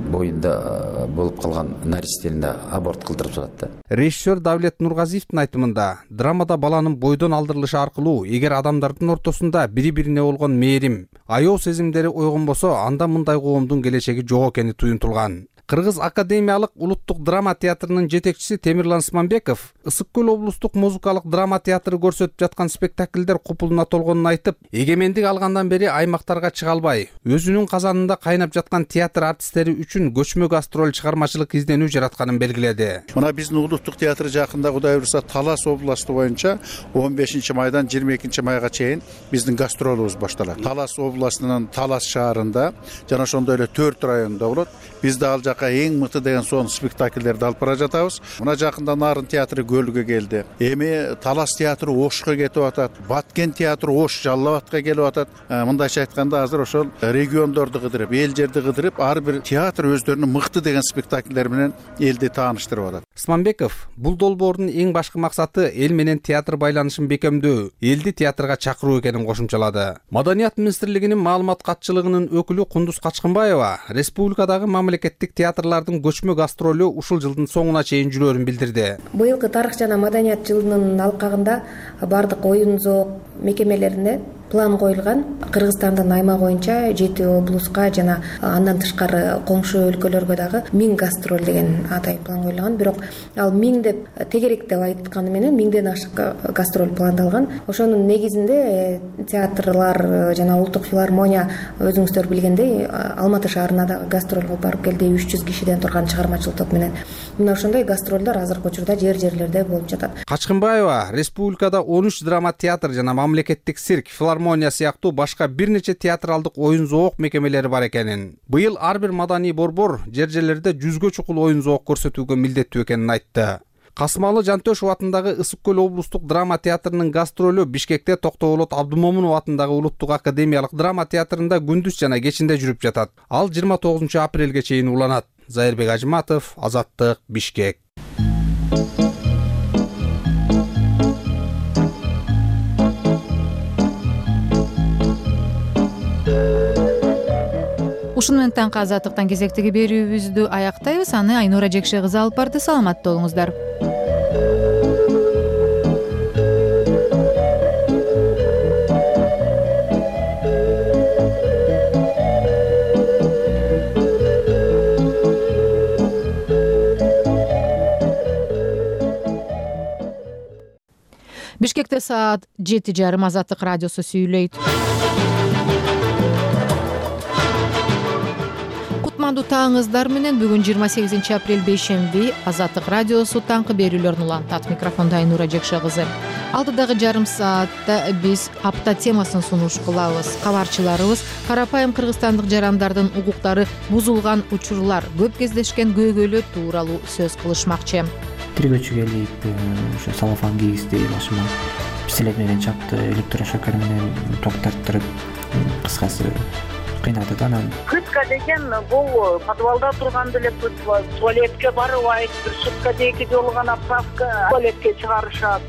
боюнда болуп калган наристени аборт кылдырып салат да. Режиссер Давлет Нургазиевдин айтымында, драмада баланын бойдон алдырылышы аркылуу эгер адамдардын ортосунда бири-бирине болгон мээрим, аяоо сезимдери ойгонбосо, анда мындай коомдун келечеги жок экени туюнтулган. Кыргыз академиялык улуттук драма театрынын жетекчиси Темирлан Смамбеков Ысык-Көл облустук музыкалык драма театры көрсөтүп жаткан спектакльдер купулуна толгонун айтып, эгемендик алгандан бери аймактарга чыга албай, өзүнүн казанында кайнап жаткан театр артисттери үчүн көчмө гастроль чыгармачылык изденүү жаратканын белгиледи. Мына биздин улуттук театр жакында Кудай буйрса Талас областы боюнча 15 майдан 22 майга чейин биздин гастролубуз башталат. Талас областынын Талас шаарында жана ошондой эле 4 районунда болот. Биз да ал эң мыкты деген сон спектакльдерди алып бара жатабыз. Мына жакында Нарын театры Көлгө келди. Эми Талас театры Ошко кетип атат. Баткен театры Ош Жалал Абадка келип атат. Мындайча айтканда азыр ошол региондорду кыдырып, эл жерди кыдырып, ар бир театр өздөрүнүн мыкты деген спектакльдер менен элди тааныштырып атат. Смамбеков бул долбоордун эң башкы максаты эл менен театр байланышын бекемдөө, элди театрга чакыруу экенин кошумчалады. Маданият министрлигинин маалымат катчылыгынын өкүлү Кундуз Качкынбаева республикадагы мамлекеттик театрлардын көчмө гастролу ушул жылдын соңуна чейин жүрөрүн билдирди. Быйылкы тарых жана маданият жылынын алкагында бардык оюн зоок мекемелерине план коюлган. Кыргызстандын аймагы боюнча 7 облуска жана андан тышкары коңшу өлкөлөргө дагы 1000 гастроль деген атай план коюлган. Бирок ал 1000 деп тегерек деп айтканы менен 1000ден ашык гастроль пландалган. Ошонун негизинде театрлар жана улуттук филармония өзүңүздөр билгендей Алматы шаарына дагы гастроль кылып барып келди 300 кишиден турган чыгармачылык топ менен. Мына ошондой гастролдор азыркы учурда жерлерде болуп жатат. Качкынбаева республикада 13 драма театр жана мамлекеттик цирк, филармония сыяктуу башка бир нече театралдык оюн зоок мекемелери бар экенин. Быйыл ар бир маданий борбор жерлерде 100гө чукул оюн зоок көрсөтүүгө милдеттүү экенин айтты. Касымалы Жантөшев атындагы Ысык көл облустук драма театрынын гастролу Бишкекте Токтоболот Абдымомунов атындагы улуттук академиялык драма театрында күндүз жана кечинде жүрүп жатат. Ал 29 апрелге чейин уланат. Зайырбек Ажматов, Азаттык, Бишкек. Ушуну менен таңкы Азаттыктан кезектеги берүүбүздү аяктайбыз. Аны Айнура Жекше кызы алып барды. Саламатта болуңуздар. Бишкекте саат 7:30 Азаттык радиосу сүйлөйт. Кутмандуу таңыңыздар менен бүгүн 28 апрель бейшемби Азаттык радиосу таңкы берүүлөрүн улантат. Микрофондо Айнура Жекше кызы. Алдыдагы жарым саатта биз апта темасын сунуш кылабыз. Кабарчыларыбыз карапайым кыргызстандык жарандардын укуктары бузулган учурлар, көп кездешкен көйгөйлөр тууралуу сөз кылышмакчы. Тиргөөчү келип, ошо салафан кийгизди, башыма пистолет менен чапты, электрошокер менен токтоттуруп, кыскасы кыйнады анан. Пытка деген бул подвалда турганда эле пытка, туалетке барбайт, бир суткада 2 жолу гана правка туалетке чыгарышат.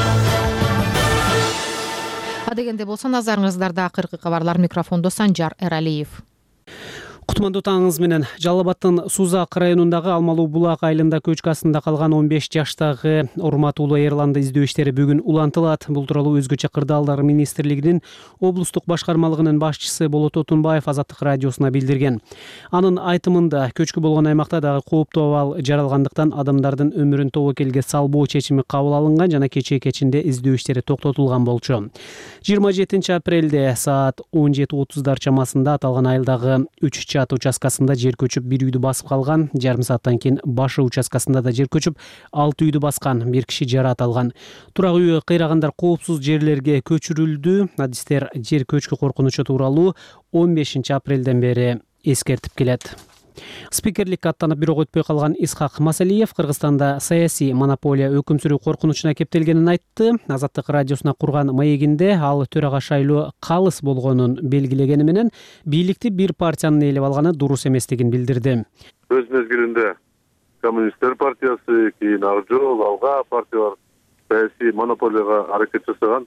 Адегенде болсо назарыңыздарда акыркы кабарлар. Микрофондо Санжар Эралиев. Кутмандуу таңыңыз менен. Жалал Абадтын Сузак районундагы Алмалуу булак айылында көчкү астында калган 15 жаштагы Урматулуу Эрланды издөө иштери бүгүн улантылат. Бул тууралуу Өзгөчө кырдаалдар министрлигинин облустук башкармалыгынын башчысы Болот Отунбаев Азаттык радиосуна билдирген. Анын айтымында көчкү болгон аймакта дагы кооптуу абал жаралгандыктан адамдардын өмүрүн тобокелге салбоо чечими кабыл алынган жана кече-кечинде издөө иштери токтотулган болчу. 27 апрелде саат 17:30 чамасында аталган айылдагы 3 чат участкасында жер көчүп бир үйдү басып калган. Жарым сааттан кийин Башы участкасында да жер көчүп 6 үйдү баскан. Бир киши жараат алган. Турак үйү кыйрагандар коопсуз жерлерге көчүрүлдү. Адистер жер көчкү коркунучу тууралуу 15 апрелден бери эскертип келет. Спикерликке аттанып бирок өтпөй калган Исхак Масалиев Кыргызстанда саясий монополия өкүм сүрүү коркунучуна кептелгенин айтты. Азаттык радиосуна курган маегинде ал төрага шайлоо калыс болгонун белгилегени менен бийликти бир партиянын ээлеп алганы дурус эместигин билдирди. Өз мезгилинде Коммунисттер партиясы, кийин Ак Жол, Алга партиялар саясий монополияга аракет жасаган.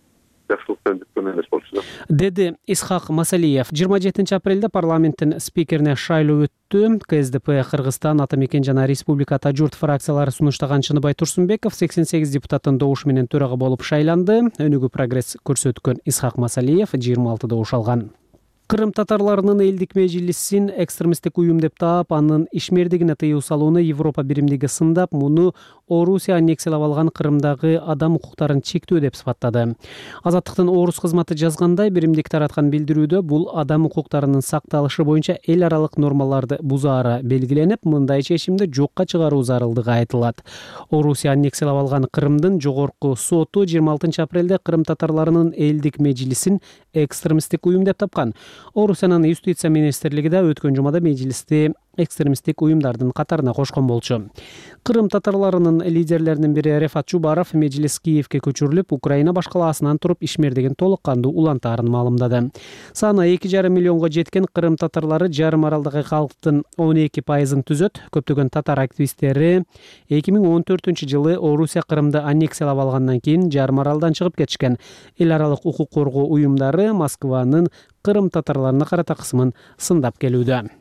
Деди Исхак Масалиев. 27 апрелде парламенттин спикерине шайлоо өттү. КСДП Кыргызстан, Ата Мекен жана Республиката журт фракциялары сунуштаган Чыныбай Турсунбеков 88 депутаттын добушу менен төрага болуп шайланды. Өнүгүү прогресс көрсөткөн Исхак Масалиев 26 добуш алган. Кырым татарларынын элдик межлисин экстремисттик уюм деп таап, анын ишмердигине тыюу салууну Европа биримдиги сындап, муну Орусия аннексиялап алган Кырымдагы адам укуктарын чектөө деп сыпаттады. Азаттыктын Орус кызматы жазгандай, биримдик тараткан билдирүүдө бул адам укуктарынын сакталышы боюнча эл аралык нормаларды бузаары белгиленип, мындай чечимди жокко чыгаруу зарылдыгы айтылат. Орусия аннексиялап алган Кырымдын жогорку соту 26 апрелде Кырым татарларынын элдик межлисин экстремисттик уюм деп тапкан. Орусиянын юстиция министрлиги да өткөн жумада межлисти экстремисттик уюмдардын катарына кошкон болчу. Кырым татарларынын лидерлеринин бири Рефат Чубаров межлис Киевке көчүрүлүп, Украина башкаласынан туруп ишмердигин толук кандуу улантаарын маалымдады. Саны 2,5 миллионго жеткен Кырым татарлары жарым аралдагы калктын 12%-ын түзөт. Көптөгөн татар активисттери 2014 жылы Орусия Кырымды аннексиялап алгандан кийин жарым аралдан чыгып кетишкен. Эл аралык укук коргоо уюмдары Москванын Кырым татарларына карата кысымын сындап келүүдө.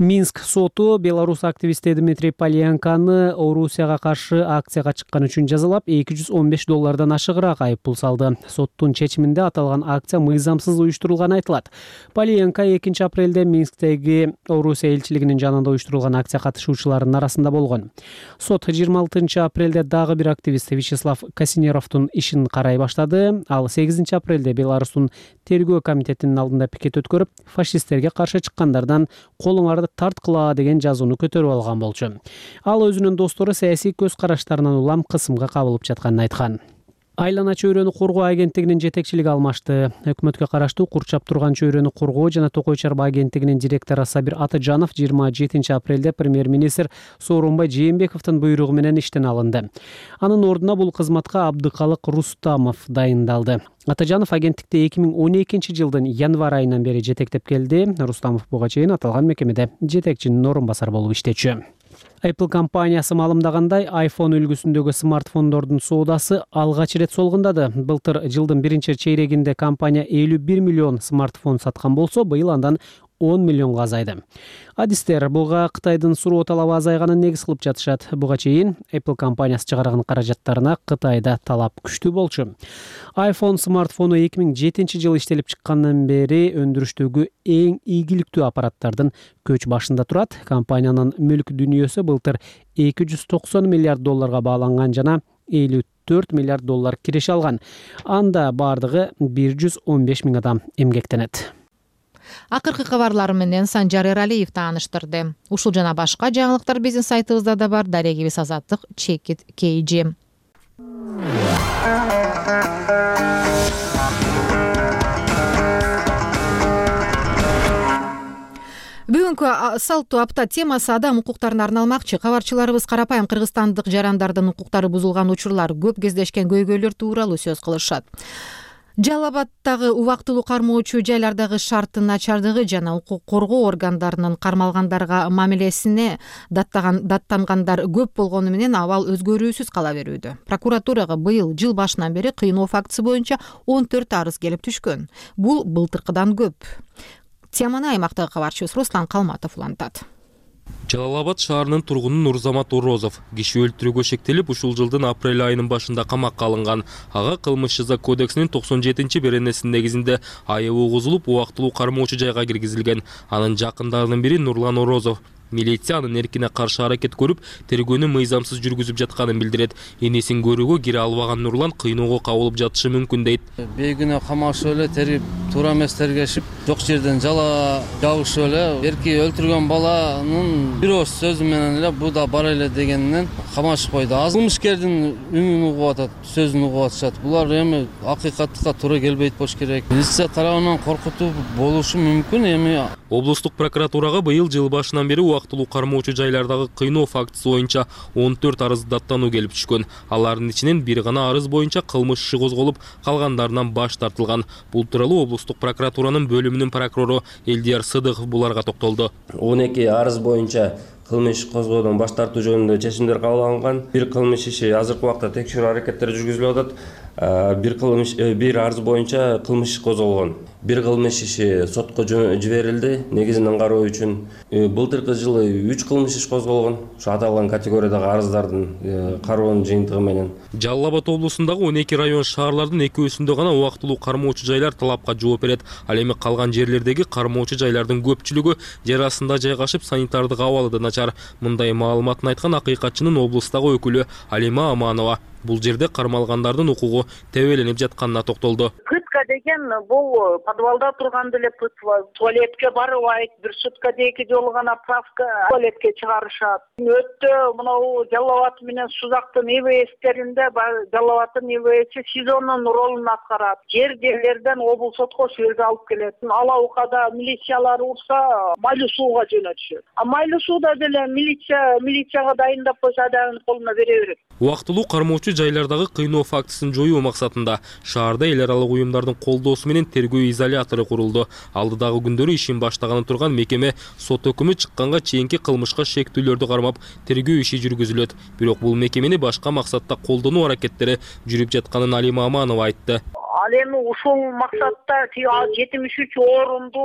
Минск соту Беларусь активисти Дмитрий Полянканы Орусияга каршы акцияга чыккан үчүн жазалап $215 ашыгыраак айыппул салды. Соттун чечиминде аталган акция мыйзамсыз уюштурулганы айтылат. Полянка 2 апрелде Минсктеги Орусия элчилигинин жанында уюштурулган акция катышуучуларынын арасында болгон. Сот 26 апрелде дагы бир активист Вячеслав Касинеровдун ишин карай баштады. Ал 8 апрелде Беларустун тергөө комитетинин алдында пикет өткөрүп, фашисттерге каршы чыккандардан колуңарды тарткыла деген жазууну көтөрүп алган болчу. Ал өзүнүн достору саясий көз караштарынан улам кысымга кабылып жатканын айткан. Айлана чөйрөнү коргоо агенттигинин жетекчилиги алмашты. Өкмөткө караштуу курчап турган чөйрөнү коргоо жана токой чарба агенттигинин директору Сабир Атыжанов 27 апрелде премьер-министр Сооронбай Жээнбековдун буйругу менен иштен алынды. Анын ордуна бул кызматка Абдыкалык Рустамов дайындалды. Атыжанов агенттикте 2012 жылдын январь айынан бери жетектеп келди. Рустамов буга чейин аталган мекемеде жетекчинин орун басары болуп иштечү. Apple компаниясы маалымдагандай, iPhone үлгүсүндөгү смартфондордун соодасы алгач ирет солгундады. Былтыр жылдын 1-чейрегинде компания 51 миллион смартфон саткан болсо, быйыл андан 10 миллионга азайды. Адистер буга Кытайдын суроо талабы азайганын негиз кылып жатышат. Буга чейин Apple компаниясы чыгарган каражаттарына Кытайда талап күчтүү болчу. iPhone смартфону 2007 жылы иштелип чыккандан бери өндүрүштөгү эң ийгиликтүү аппараттардын көч башында турат. Компаниянын мүлк дүнүйөсү былтыр $290 миллиард бааланган жана $54 миллиард киреше алган. Анда бардыгы 115 миң адам эмгектенет. Акыркы кабарлар менен Санжар Эралиев тааныштырды. Ушул жана башка жаңылыктар биздин сайтыбызда да бар. Дарегибиз Азаттык Чекит KG. Бүгүнкү салттуу апта темасы адам укуктарына арналмакчы. Кабарчыларыбыз карапайым кыргызстандык жарандардын укуктары бузулган учурлар көп кездешкен көйгөйлөр тууралуу сөз кылышат. Жалал Абадтагы убактылуу кармоочу жайлардагы шарттын начардыгы жана укук коргоо органдарынын кармалгандарга мамилесине даттангандар көп болгону менен абал өзгөрүүсүз кала берүүдө. Прокуратурага быйыл жыл башынан бери кыйноо фактысы боюнча 14 арыз келип түшкөн. Бул былтыркыдан көп. Теманы аймактагы кабарчыбыз Руслан Калматов улантат. Жалал Абад шаарынын тургуну Нурзамат Орозов киши өлтүрүүгө шектелип, ушул жылдын апрель айынын башында камакка алынган. Ага кылмыш жаза кодексинин 97-беренесинин негизинде айыбы угузулуп, убактылуу кармоочу жайга киргизилген. Анын жакындарынын бири Нурлан Орозов. Милиция анын эркине каршы аракет көрүп, тергөөнү мыйзамсыз жүргүзүп жатканын билдирет. Энесин көрүүгө кире албаган Нурлан кыйноого кабылып жатышы мүмкүн дейт. Бейгүнө камашып эле тергеп, туура эмес тергешип, жок жерден жала жабышып эле, эрки өлтүргөн баланын бир ооз сөзү менен эле бу да бар эле дегенинен камашып койду. Кылмышкердин үнүн угуп атат, сөзүн угуп атышат. Булар эми акыйкаттыкка туура келбейт болуш керек. Милиция тарабынан коркутуу болушу мүмкүн. Эми облустук прокуратурага быйыл жыл башынан бери убактылуу кармоочу жайлардагы кыйноо фактысы боюнча 14 арыз даттануу келип түшкөн. Алардын ичинен бир гана арыз боюнча кылмыш иши козголуп, калгандарынан баш тартылган. Бул тууралуу облустук прокуратуранын бөлүмүнүн прокурору Элдияр Сыдыков буларга токтолду. 12 арыз боюнча кылмыш козгоодон баш тартуу жөнүндө чечимдер кабыл алынган. Бир кылмыш иши азыркы убакта текшерүү аракеттери жүргүзүлүп атат. Бир арыз боюнча кылмыш козголгон. Бир кылмыш иши сотко жиберилди негизин аңгаруу үчүн. Былтыркы жылы 3 кылмыш иш козголгон. Ушу аталган категориядагы арыздардын кароонун жыйынтыгы менен. Жалал Абад облусундагы 12 район шаарлардын экөөсүндө гана убактылуу кармоочу жайлар талапка жооп берет. Ал эми калган жерлердеги кармоочу жайлардын көпчүлүгү жер астында жайгашып, санитардык абалы да начар. Мындай маалыматын айткан акыйкатчынын облустагы өкүлү Алима Аманова бул жерде кармалгандардын укугу тебеленип жатканына токтолду. Пытка деген бул подвалда турганда эле пытка, туалетке барбайт, бир суткада 2 жолу гана правка туалетке чыгарышат. Өттө мынау Жалал Абад менен Сузактын ИВСтеринде Жалал Абадтын ИВСи СИЗОнун ролун аткарат. Жерлерден облус сотко сөйгө алып келет. Ала укада милициялар урса майлуу сууга жөнөтүшөт. А майлуу сууда деле милицияга дайындап койсо адагын колуна бере берет. Убактылуу кармоочу жайлардагы кыйноо фактысын жоюу максатында шаарда эл аралык уюмдардын колдоосу менен тергөө изолятору курулду. Алдыдагы күндөрү ишин баштаганы турган мекеме сот өкүмү чыкканга чейинки кылмышка шектүүлөрдү кармап тергөө иши жүргүзүлөт. Бирок бул мекемени башка максатта колдонуу аракеттери жүрүп жатканын Алима Аманова айтты. Ал эми ушул максатта 73 орунду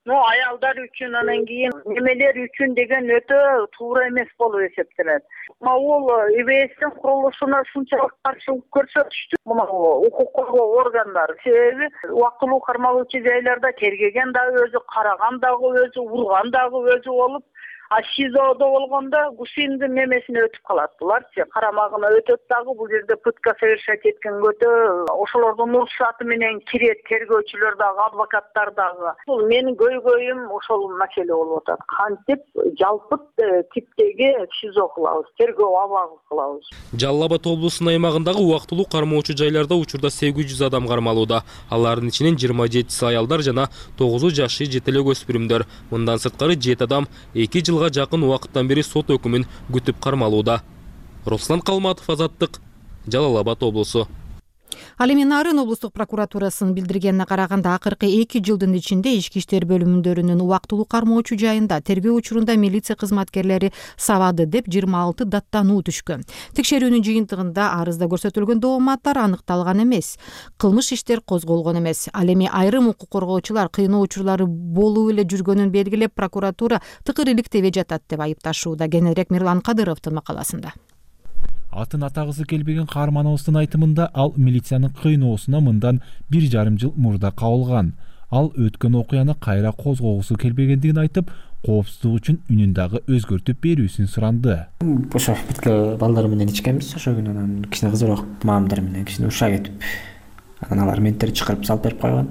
Аялдар үчүн анан кийин немелер үчүн деген өтө туура эмес болуп эсептелет. Могул ИБСтин курулушуна ушунчалык каршылык көрсөтүштү укук коргоо органдары. Себеби убактылуу кармалуучу жайларда тергеген дагы өзү, караган дагы өзү, урган дагы өзү болуп, СИЗОдо болгондо ГУСИНдин немесине өтүп калат буларчы. Карамагына өтөт дагы, бул жерде пытка совершать эткен өтө ошолордун уруксаты менен кирет тергөөчүлөр дагы, адвокаттар дагы. Бул менин көйгөйүм ошол маселе болуп атат. Кантип жалпы типтеги СИЗО кылабыз, тергөө абагы кылабыз. Жалал Абад облусунун аймагындагы убактылуу кармоочу жайларда учурда 800 адам кармалууда. Алардын ичинен 27 аялдар жана 9 жашы жете элек өспүрүмдөр. Мындан сырткары 7 адам 2 жылга жакын убакыттан бери сот өкүмүн күтүп кармалууда. Руслан Калматов, Азаттык, Жалал Абад облусу. Ал эми Нарын облустук прокуратурасынын билдиргенине караганда акыркы 2 жылдын ичинде ички иштер бөлүмүндөрүнүн убактылуу кармоочу жайында тергөө учурунда милиция кызматкерлери сабады деп 26 даттануу түшкөн. Текшерүүнүн жыйынтыгында арызда көрсөтүлгөн дооматтар аныкталган эмес, кылмыш иштер козголгон эмес. Ал эми айрым укук коргоочулар кыйноо учурлары болуп эле жүргөнүн белгилеп, прокуратура тыкыр иликтебей жатат деп айыпташууда. Кененирээк Мирлан Кадыровдун макаласында. Атын атагысы келбеген каарманыбыздын айтымында ал милициянын кыйноосуна мындан 1,5 жыл мурда кабылган. Ал өткөн окуяны кайра козгогусу келбегендигин айтып, коопсуздук үчүн үнүн дагы өзгөртүп берүүсүн суранды. Ошо битке балдар менен ичкенбиз, ошо күнү анан кичине кызыраак маамдар менен кичине уруша кетип, анан алар менттер чакырып салып берип койгон.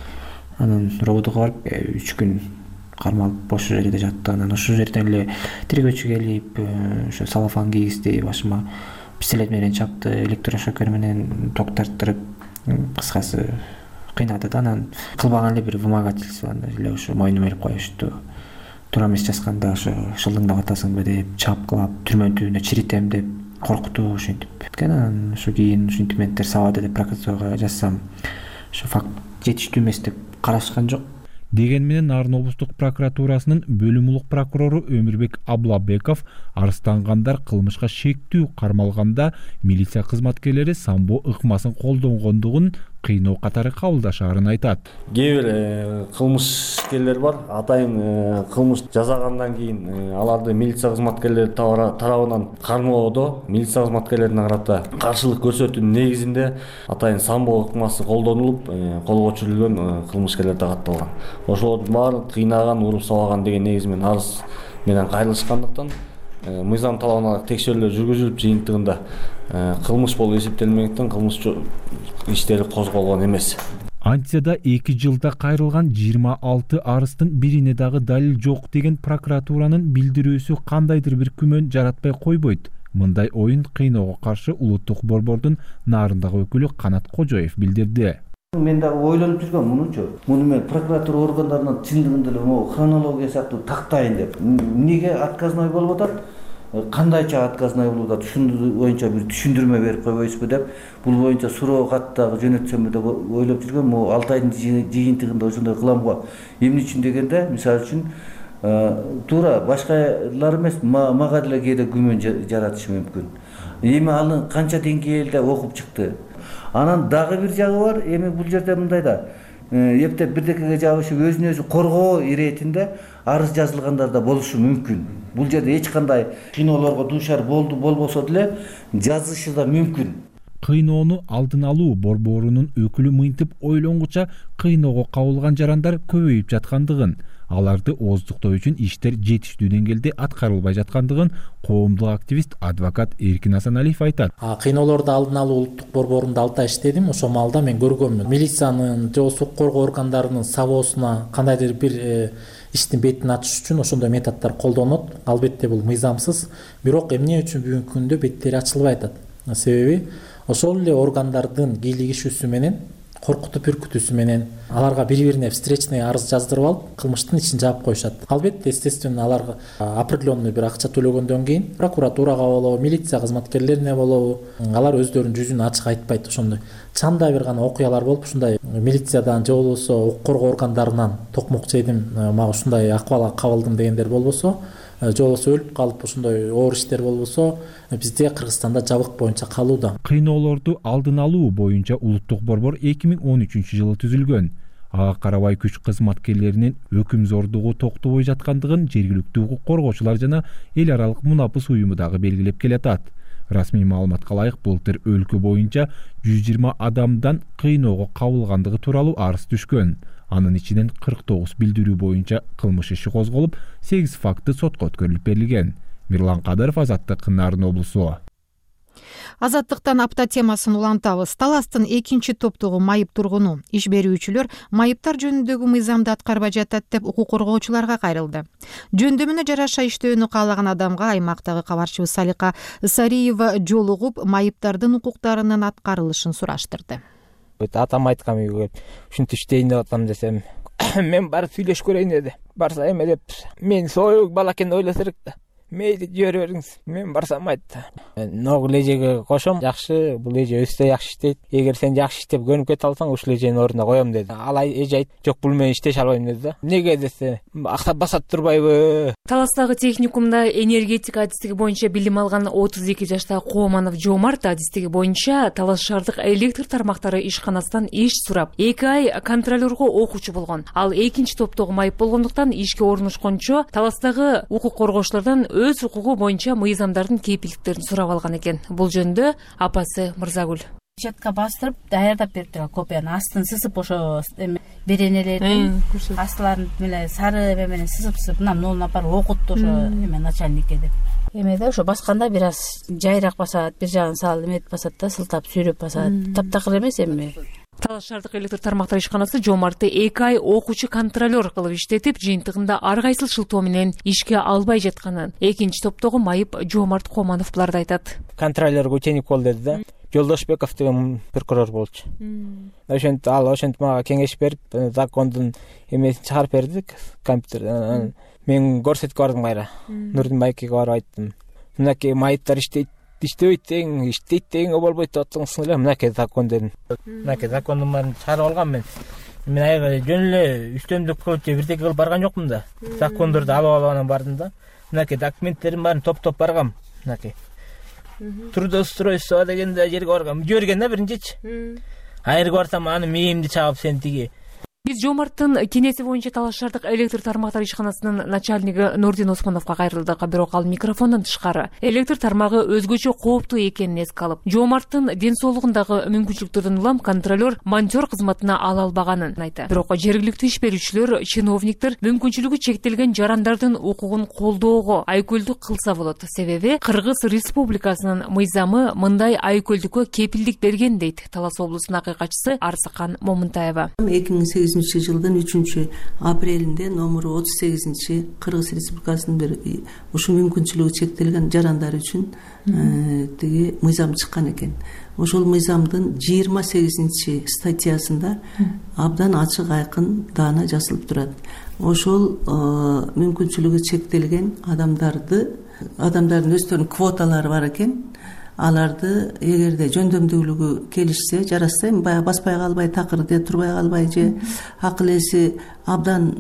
Анан рободуга барып 3 күн кармалып бош жерде жатты. Анан ошол жерден эле тергөөчү келип, ошо салафан кийгизди, башыма пистолет менен чапты, электрошокер менен ток тарттырып, кыскасы кыйнады да. Анан кылбаган эле бир вымогательствону эле ошо мойнума илип коюшту. Туура эмес жазганда ошо шылдыңдап атасыңбы деп, чапкылап, түрмөнүн түбүнө чиритем деп коркутуу ушинтип. Анан ошо кийин ушинтип менттер сабады деп прокуратурага жазсам, ошо факт жетиштүү эмес деп карашкан жок. Деген менен Нарын облустук прокуратурасынын бөлүм улук прокурору Өмүрбек Аблабеков арыздангандар кылмышка шектүү кармалганда милиция кызматкерлери самбо ыкмасын колдонгондугун кыйноо катары кабылдашаарын айтат. Кээ бир кылмышкерлер бар, атайын кылмыш жасагандан кийин аларды милиция кызматкерлери тарабынан кармоодо милиция кызматкерлерине карата каршылык көрсөтүүнүн негизинде атайын самбо ыкмасы колдонулуп, колго түшүрүлгөн кылмышкерлер да катталган. Ошолордун баарын кыйнаган, уруп сабаган деген негиз менен арыз менен кайрылышкандыктан мыйзам талабына текшерүүлөр жүргүзүлүп, жыйынтыгында кылмыш болуп эсептелмегендиктен кылмыш иштери козголгон эмес. Антияда 2 жылда кайрылган 26 арыздын бирине дагы далил жок деген прокуратуранын билдирүүсү кандайдыр бир күмөн жаратпай койбойт. Мындай оюн кыйноого каршы улуттук борбордун Нарындагы өкүлү Канат Кожоев билдирди. Мен дагы ойлонуп жүргөм мунучу. Муну мен прокуратура органдарынан чындыгында эле могу хронология сыяктуу тактайын деп. Эмнеге отказной болуп атат? Кандайча отказной болуп атат? Ушунун боюнча бир түшүндүрмө берип койбойсузбу деп, бул боюнча суроо кат дагы жөнөтсөмбү деп ойлоп жүргөм. Могу 6 айдын жыйынтыгында ошондой кылам го. Эмне үчүн дегенде, мисалы үчүн туура башкалар эмес, мага деле кээде күмөн жаратышы мүмкүн. Эми аны канча деңгээлде окуп чыкты? Анан дагы бир жагы бар, эми бул жерде мындай да, эптеп бирдекеге жабышып өзүн өзү коргоо иретинде арыз жазылгандар да болушу мүмкүн. Бул жерде эч кандай кыйноолорго дуушар болбосо деле жазышы да мүмкүн. Кыйноону алдын алуу борборунун өкүлү мынтип ойлонгуча кыйноого кабылган жарандар көбөйүп жаткандыгын, аларды ооздуктоо үчүн иштер жетиштүү деңгээлде аткарылбай жаткандыгын коомдук активист адвокат Эркин Асаналиев айтат. Кыйноолорду алдын алуу улуттук борборунда 6 ай иштедим. Ошол маалда мен көргөмүн. Милициянын же укук коргоо органдарынын сабоосуна кандайдыр бир иштин бетин ачыш үчүн ошондой методдор колдонот. Албетте бул мыйзамсыз, бирок эмне үчүн бүгүнкү күндө беттери ачылбай атат? Себеби ошол эле органдардын кийлигишүүсү менен, коркутуп үркүтүүсү менен аларга бири-бирине встречный арыз жаздырып алып, кылмыштын ичин жаап коюшат. Албетте, естественно, аларга определенный бир акча төлөгөндөн кийин прокуратурага болобу, милиция кызматкерлерине болобу, алар өздөрүнүн жүзүн ачык айтпайт. Ошондой чанда бир гана окуялар болуп, ушундай милициядан же болбосо укук коргоо органдарынан токмок жедим, мага ушундай акыбалга кабылдым дегендер болбосо, же болбосо өлүп калып ушундай оор иштер болбосо, бизде Кыргызстанда жабык боюнча калууда. Кыйноолорду алдын алуу боюнча улуттук борбор 2013 жылы түзүлгөн. ага карабай күч кызматкерлеринин өкүм зордугу токтобой жаткандыгын жергиликтүү укук коргоочулар жана эл аралык мунапыс уюму дагы белгилеп келатат. Расмий маалыматка ылайык былтыр өлкө боюнча 120 адамдан кыйноого кабылгандыгы тууралуу арыз түшкөн. Анын ичинен 49 билдирүү боюнча кылмыш иши козголуп, 8 факты сотко өткөрүлүп берилген. Мирлан Кадыров, Азаттык, Нарын облусу. Азаттыктан апта темасын улантабыз. Таластын экинчи топтогу майып тургуну. Иш берүүчүлөр майыптар жөнүндөгү мыйзамды аткарбай жатат деп укук коргоочуларга кайрылды. Жөндөмүнө жараша иштөөнү каалаган адамга аймактагы кабарчыбыз Салика Сариева жолугуп, майыптардын укуктарынын аткарылышын сураштырды. Атам айткан үйгө ушинтип иштейин деп атам десем, мен барып сүйлөшүп көрөйүн деди. Барса эме деп, мен союк бала экен ойлосо керек да. Мейли жибере бериңиз. Мен барсам айтты. Ногул эжеге кошом, жакшы, бул эже өстө жакшы иштейт. Эгер сен жакшы иштеп көнүп кете алсаң, ушул эженин ордуна коем деди. Ал эже айтты, жок, бул менен иштеше албайм деди да. Неге десе, актап басат турбайбы? Таластагы техникумда энергетика адистиги боюнча билим алган 32 жаштагы Кооманов Жомарт адистиги боюнча Талас шаардык электр тармактары ишканасынан иш сурап, 2 ай контролерго окуучу болгон. Ал экинчи топтогу майып болгондуктан ишке орношкончо Таластагы укук коргоочулардан өз укугу боюнча мыйзамдардын кепилдиктерин сурап алган экен. Бул жөнүндө апасы Мырзагүл. Четка бастырып, даярдап берди копияны. Астын сызып ошо беренелерин, астыларын менен сары менен сызып, мына нолун апарып окутту ошо эме начальникке деп. Эмеде ошо басканда бир аз жайыраак басат, бир жагын салып эмет басат да, сылтап сүйрөп басат. Таптакыр эмес эми. Талас шаардык электр тармактары ишканасы Жомартты 2 ай окуучу контролер кылып иштетип, жыйынтыгында ар кайсыл шылтоо менен ишке албай жатканын экинчи топтогу майып Жомарт Команов буларды айтат. Контролерге ученик бол деди да. Жолдошбеков деген прокурор болчу. Ошентип мага кеңеш берип, закондун эмесин чыгарып бердик, компьютерден. Мен көрсөтүп бардым кайра. Нурдин майкеге барып айттым. Мынакей майыптар иштебейт деген, иштейт дегенге болбойт деп атсаңыз эле, мынакей закон дедим. Мынакей закондун баарын чыгарып алгам мен. Мен аяга жөн эле үстөмдүк кылып же бирдеке кылып барган жокмун да. Закондорду алып анан бардым да. Мынакей документтердин баарын топтоп баргам. Мынакей. Трудоустройство дегенде жерге баргам. Жиберген да биринчичи. Айрга барсам аны мээримди чагып сен тиги. Биз Жомарттын кенеси боюнча Талас шаардык электр тармактары ишканасынын начальниги Нурдин Осмоновго кайрылдык, бирок ал микрофондон тышкары электр тармагы өзгөчө кооптуу экенин эске алып, Жомарттын ден соолугундагы мүмкүнчүлүктөрүн улам контролер монтер кызматына ала албаганын айтты. Бирок жергиликтүү иш берүүчүлөр, чиновниктер мүмкүнчүлүгү чектелген жарандардын укугун колдоого айкөлдүк кылса болот. Себеби Кыргыз Республикасынын мыйзамы мындай айкөлдүккө кепилдик берген дейт Талас облусунун акыйкатчысы Арсыкан Момунтаева. 2008 жылдын 3 апрелинде номеру 38 Кыргыз Республикасынын бир ушу мүмкүнчүлүгү чектелген жарандар үчүн тиги мыйзам чыккан экен. Ошол мыйзамдын 28 статьясында абдан ачык айкын даана жазылып турат. Ошол мүмкүнчүлүгү чектелген адамдардын өздөрүнүн квоталары бар экен. Аларды эгерде жөндөмдүүлүгү келишсе, жарашса, баягы баспай калбай, такырды турбай калбай же акыл эси абдан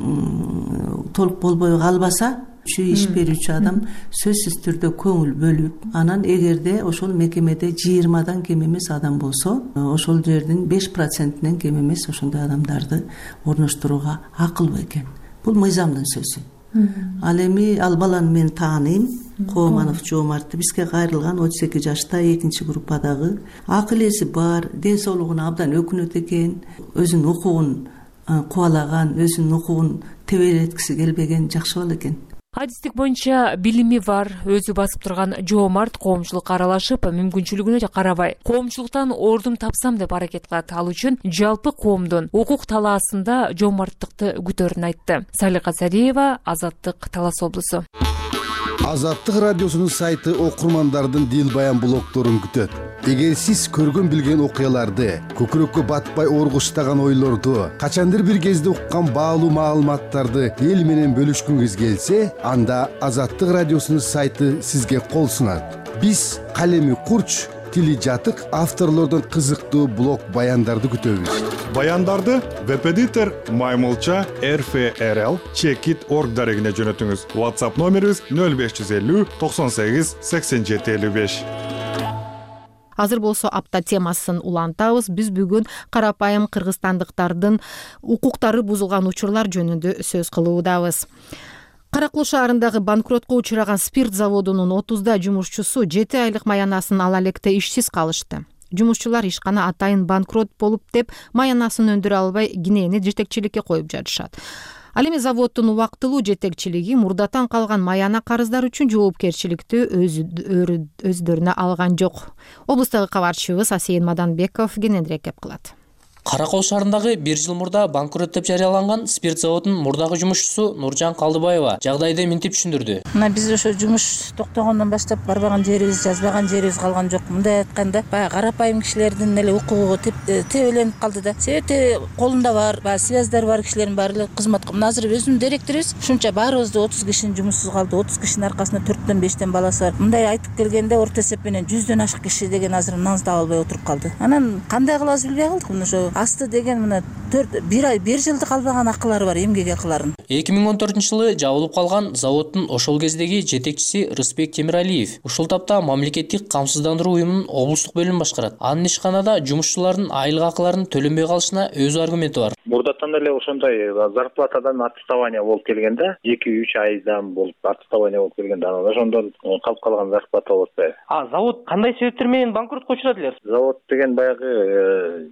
толук болбой калбаса, иш берүүчү адам сөзсүз түрдө көңүл бөлүп, анан эгерде ошол мекемеде 20 кем эмес адам болсо, ошол жердин 5%-нен кем эмес ошондой адамдарды орноштурууга акылбы экен. Бул мыйзамдын сөзү. Ал эми ал баланы мен тааныйм. Кооманов Жомартты, бизге кайрылган 32 жашта, 2 группадагы. Акыл эси бар, ден соолугуна абдан өкүнөт экен, өзүнүн укугун кубалаган, өзүнүн укугун тебелеткиси келбеген жакшы бала экен. Адистик боюнча билими бар, өзү басып турган Жомарт коомчулукка аралашып, мүмкүнчүлүгүнө карабай, коомчулуктан ордун тапсам деп аракет кылат. Ал үчүн жалпы коомдун укук талаасында жомарттыкты күтөрүн айтты. Салика Сариева, Азаттык, Талас облусу. Азаттык радиосунун сайты окурмандардын дил баян блогдорун күтөт. Эгер сиз көргөн билген окуяларды, көкүрөккө батпай оргуштаган ойлорду, качандыр бир кезде уккан баалуу маалыматтарды эл менен бөлүшкүңүз келсе, анда Азаттык радиосунун сайты сизге кол сунат. Биз калеми курч, тили жатык авторлордун кызыктуу блог баяндарды күтөбүз. Баяндарды веб-эдитор Маймылча RFRL Checkit.org дарегине жөнөтүңүз. WhatsApp номерибиз 0550 98 87 55. Азыр болсо апта темасын улантабыз. Биз бүгүн карапайым кыргызстандыктардын укуктары бузулган учурлар жөнүндө сөз кылуудабыз. Каракул шаарындагы банкротко учураган спирт заводунун 30 жумушчусу 7 айлык маянасын ала электе ишсиз калышты. Жумушчулар ишкана атайын банкрот болуп деп маянасын өндүрө албай кинени жетекчиликке коюп жатышат. Ал эми заводдун убактылуу жетекчилиги мурдатан калган маяна карыздар үчүн жоопкерчиликти өздөрүнө алган жок. Облустагы кабарчыбыз Асейин Маданбеков кененирээк кеп кылат. Каракол шаарындагы 1 жыл мурда банкрот деп жарыяланган спирт заводунун мурдагы жумушчусу Нуржан Калдыбаева жагдайды мынтип түшүндүрдү. Мына биз ошо жумуш токтогондон баштап барбаган жерибиз, жазбаган жерибиз калган жок. Мындай айтканда, баягы карапайым кишилердин эле укугу тебеленип калды да. Себеби колунда бар, баягы связьдар бар кишилердин баары эле кызматка. Мына азыр өзүмдүн директорубуз ушунча баарыбызды 30 кишинин жумушсуз калды. 30 кишинин аркасында 4төн 5тен баласы бар. Мындай айтып келгенде орто эсеп менен 100дөн ашык киши деген азыр наныз таба албай отуруп калды. Анан кандай кылабыз билбей калдык. Мына ошо асты деген мына 1 жылдык албаган акылары бар, эмгек акыларын. 2014-жылы жабылып калган заводдун ошол кездеги жетекчиси Рыспек Темиралиев ушул тапта мамлекеттик камсыздандыруу уюмунун облустук бөлүмүн башкарат. Анын ишканада жумушчулардын айлык акыларын төлөнбөй калышына өз аргументи бар. Мурдатан эле ошондой зарплатадан отставание болуп келгенде, 2-3 айдан болуп отставание болуп келгенде, анан ошондон калып калган зарплата болот. Завод кандай себептер менен банкротко учурады эле? Завод деген баягы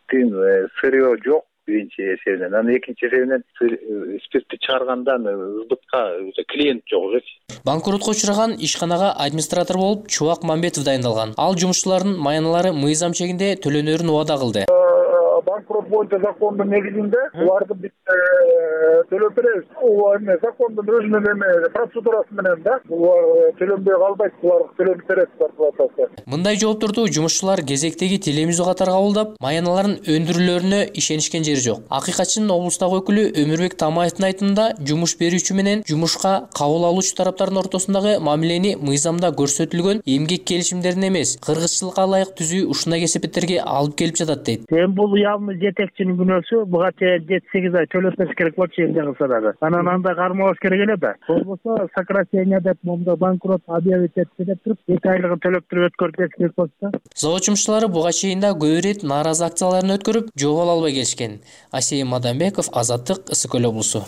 сырье жок биринчи эсебинен, анан экинчи эсебинен спиртти чыгаргандан сбытка клиент жок уже. Банкротко учураган ишканага администратор болуп Чубак Мамбетов дайындалган. Ал жумушчулардын маяналары мыйзам чегинде төлөнөрүн убада кылды. Банкрот боюнча закондун негизинде буларды биз төлөп беребиз. Закондун өзүнүн процедурасы менен да төлөнбөй калбайт, булар төлөп берет зарплатасы. Мындай жоопторду жумушчулар кезектеги телемизүү катары кабылдап, маяналарын өндүрүүлөрүнө ишенишкен жери жок. Акыйкатчынын облустагы өкүлү Өмүрбек Тамаевдин айтымында, жумуш берүүчү менен жумушка кабыл алуучу тараптардын ортосундагы мамилени мыйзамда көрсөтүлгөн эмгек келишимдерин эмес, кыргызчылыкка ылайык түзүү ушундай кесепеттерге алып келип жатат дейт. Бул явный жетекчинин күнөөсү, буга чейин 7-8 ай төлөтөш керек болчу эмне кылса дагы. Анан анда кармабаш керек эле да. Болбосо сокращение деп момда банкрот объявить этти деп туруп 2 айлыгын төлөп туруп өткөрүп керек болчу. Завод жумушчулары буга чейин да көп ирет нааразы акцияларын өткөрүп, жооп ала албай келишкен. Асейин Маданбеков, Азаттык, Ысык Көл облусу.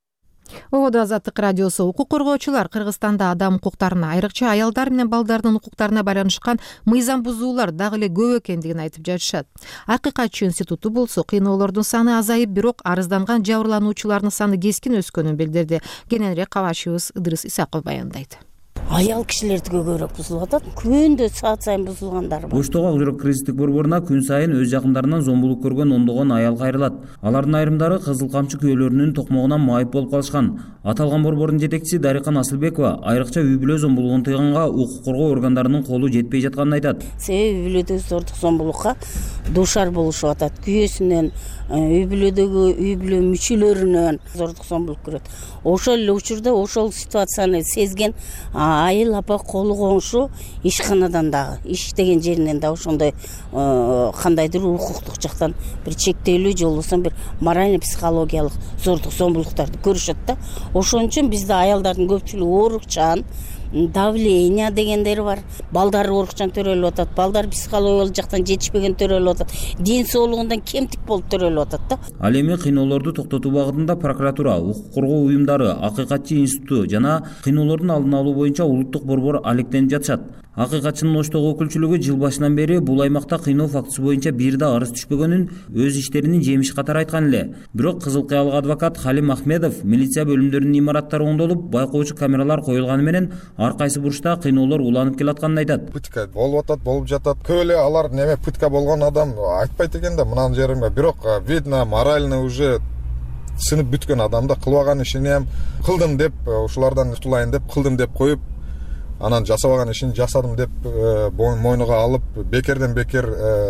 Ободо Азаттык радиосу. Укук коргоочулар Кыргызстанда адам укуктарына, айрыкча аялдар менен балдардын укуктарына байланышкан мыйзам бузуулар дагы эле көп экендигин айтып жатышат. Акыйкатчы институту болсо кыйноолордун саны азайып, бирок арызданган жабырлануучулардын саны кескин өскөнүн билдирди. Кененирээк кабарчыбыз Ыдырыс Исаков баяндайт. Аял кишилердики көбүрөөк бузулуп атат. Күндө саат сайын бузулгандар бар. Оштогу ак жүрөк кризистик борборуна күн сайын өз жакындарынан зомбулук көргөн ондогон аял кайрылат. Алардын айрымдары кызыл камчы күйөөлөрүнүн токмогунан майып болуп калышкан. Аталган борбордун жетекчиси Дарыка Насылбекова айрыкча үй бүлө зомбулугун тыйганга укук коргоо органдарынын колу жетпей жатканын айтат. Себеби үй бүлөдөгү зордук зомбулукка дуушар болушуп атат. Күйөөсүнөн, үй бүлө мүчөлөрүнөн зордук зомбулук көрөт. Ошол эле учурда ошол ситуацияны сезген айыл апа колу коңшу ишканадан дагы иштеген жеринен да ошондой кандайдыр укуктук жактан бир чектелүү же болбосо бир морально психологиялык зордук зомбулуктарды көрүшөт да. Ошон үчүн бизде аялдардын көпчүлүгү оорукчан, давление дегендер бар. Балдар оорукчан төрөлүп атат, балдар психологиялык жактан жетишпеген төрөлүп атат, ден соолугундан кемтик болуп төрөлүп атат да. Ал эми кыйноолорду токтотуу багытында прокуратура, укук коргоо уюмдары, акыйкатчы институту жана кыйноолордун алдын алуу боюнча улуттук борбор алектенип жатышат. Акыйкатчынын Оштогу өкүлчүлүгү жыл башынан бери бул аймакта кыйноо фактысы боюнча бир да арыз түшпөгөнүн өз иштеринин жемиши катары айткан эле. Бирок Кызыл Кыялык адвокат Халим Ахмедов милиция бөлүмдөрүнүн имараттары оңдолуп, байкоочу камералар коюлганы менен ар кайсы бурчта кыйноолор уланып келатканын айтат. Пытка болуп атат, болуп жатат. Көп эле алар неме пытка болгон адам айтпайт экен да мынан жеримге. Бирок видно морально уже сынып бүткөн адамда кылбаган ишини эм кылдым деп, ушулардан утулайын деп кылдым деп коюп, анан жасабаган ишин жасадым деп мойнуга алып, бекерден бекер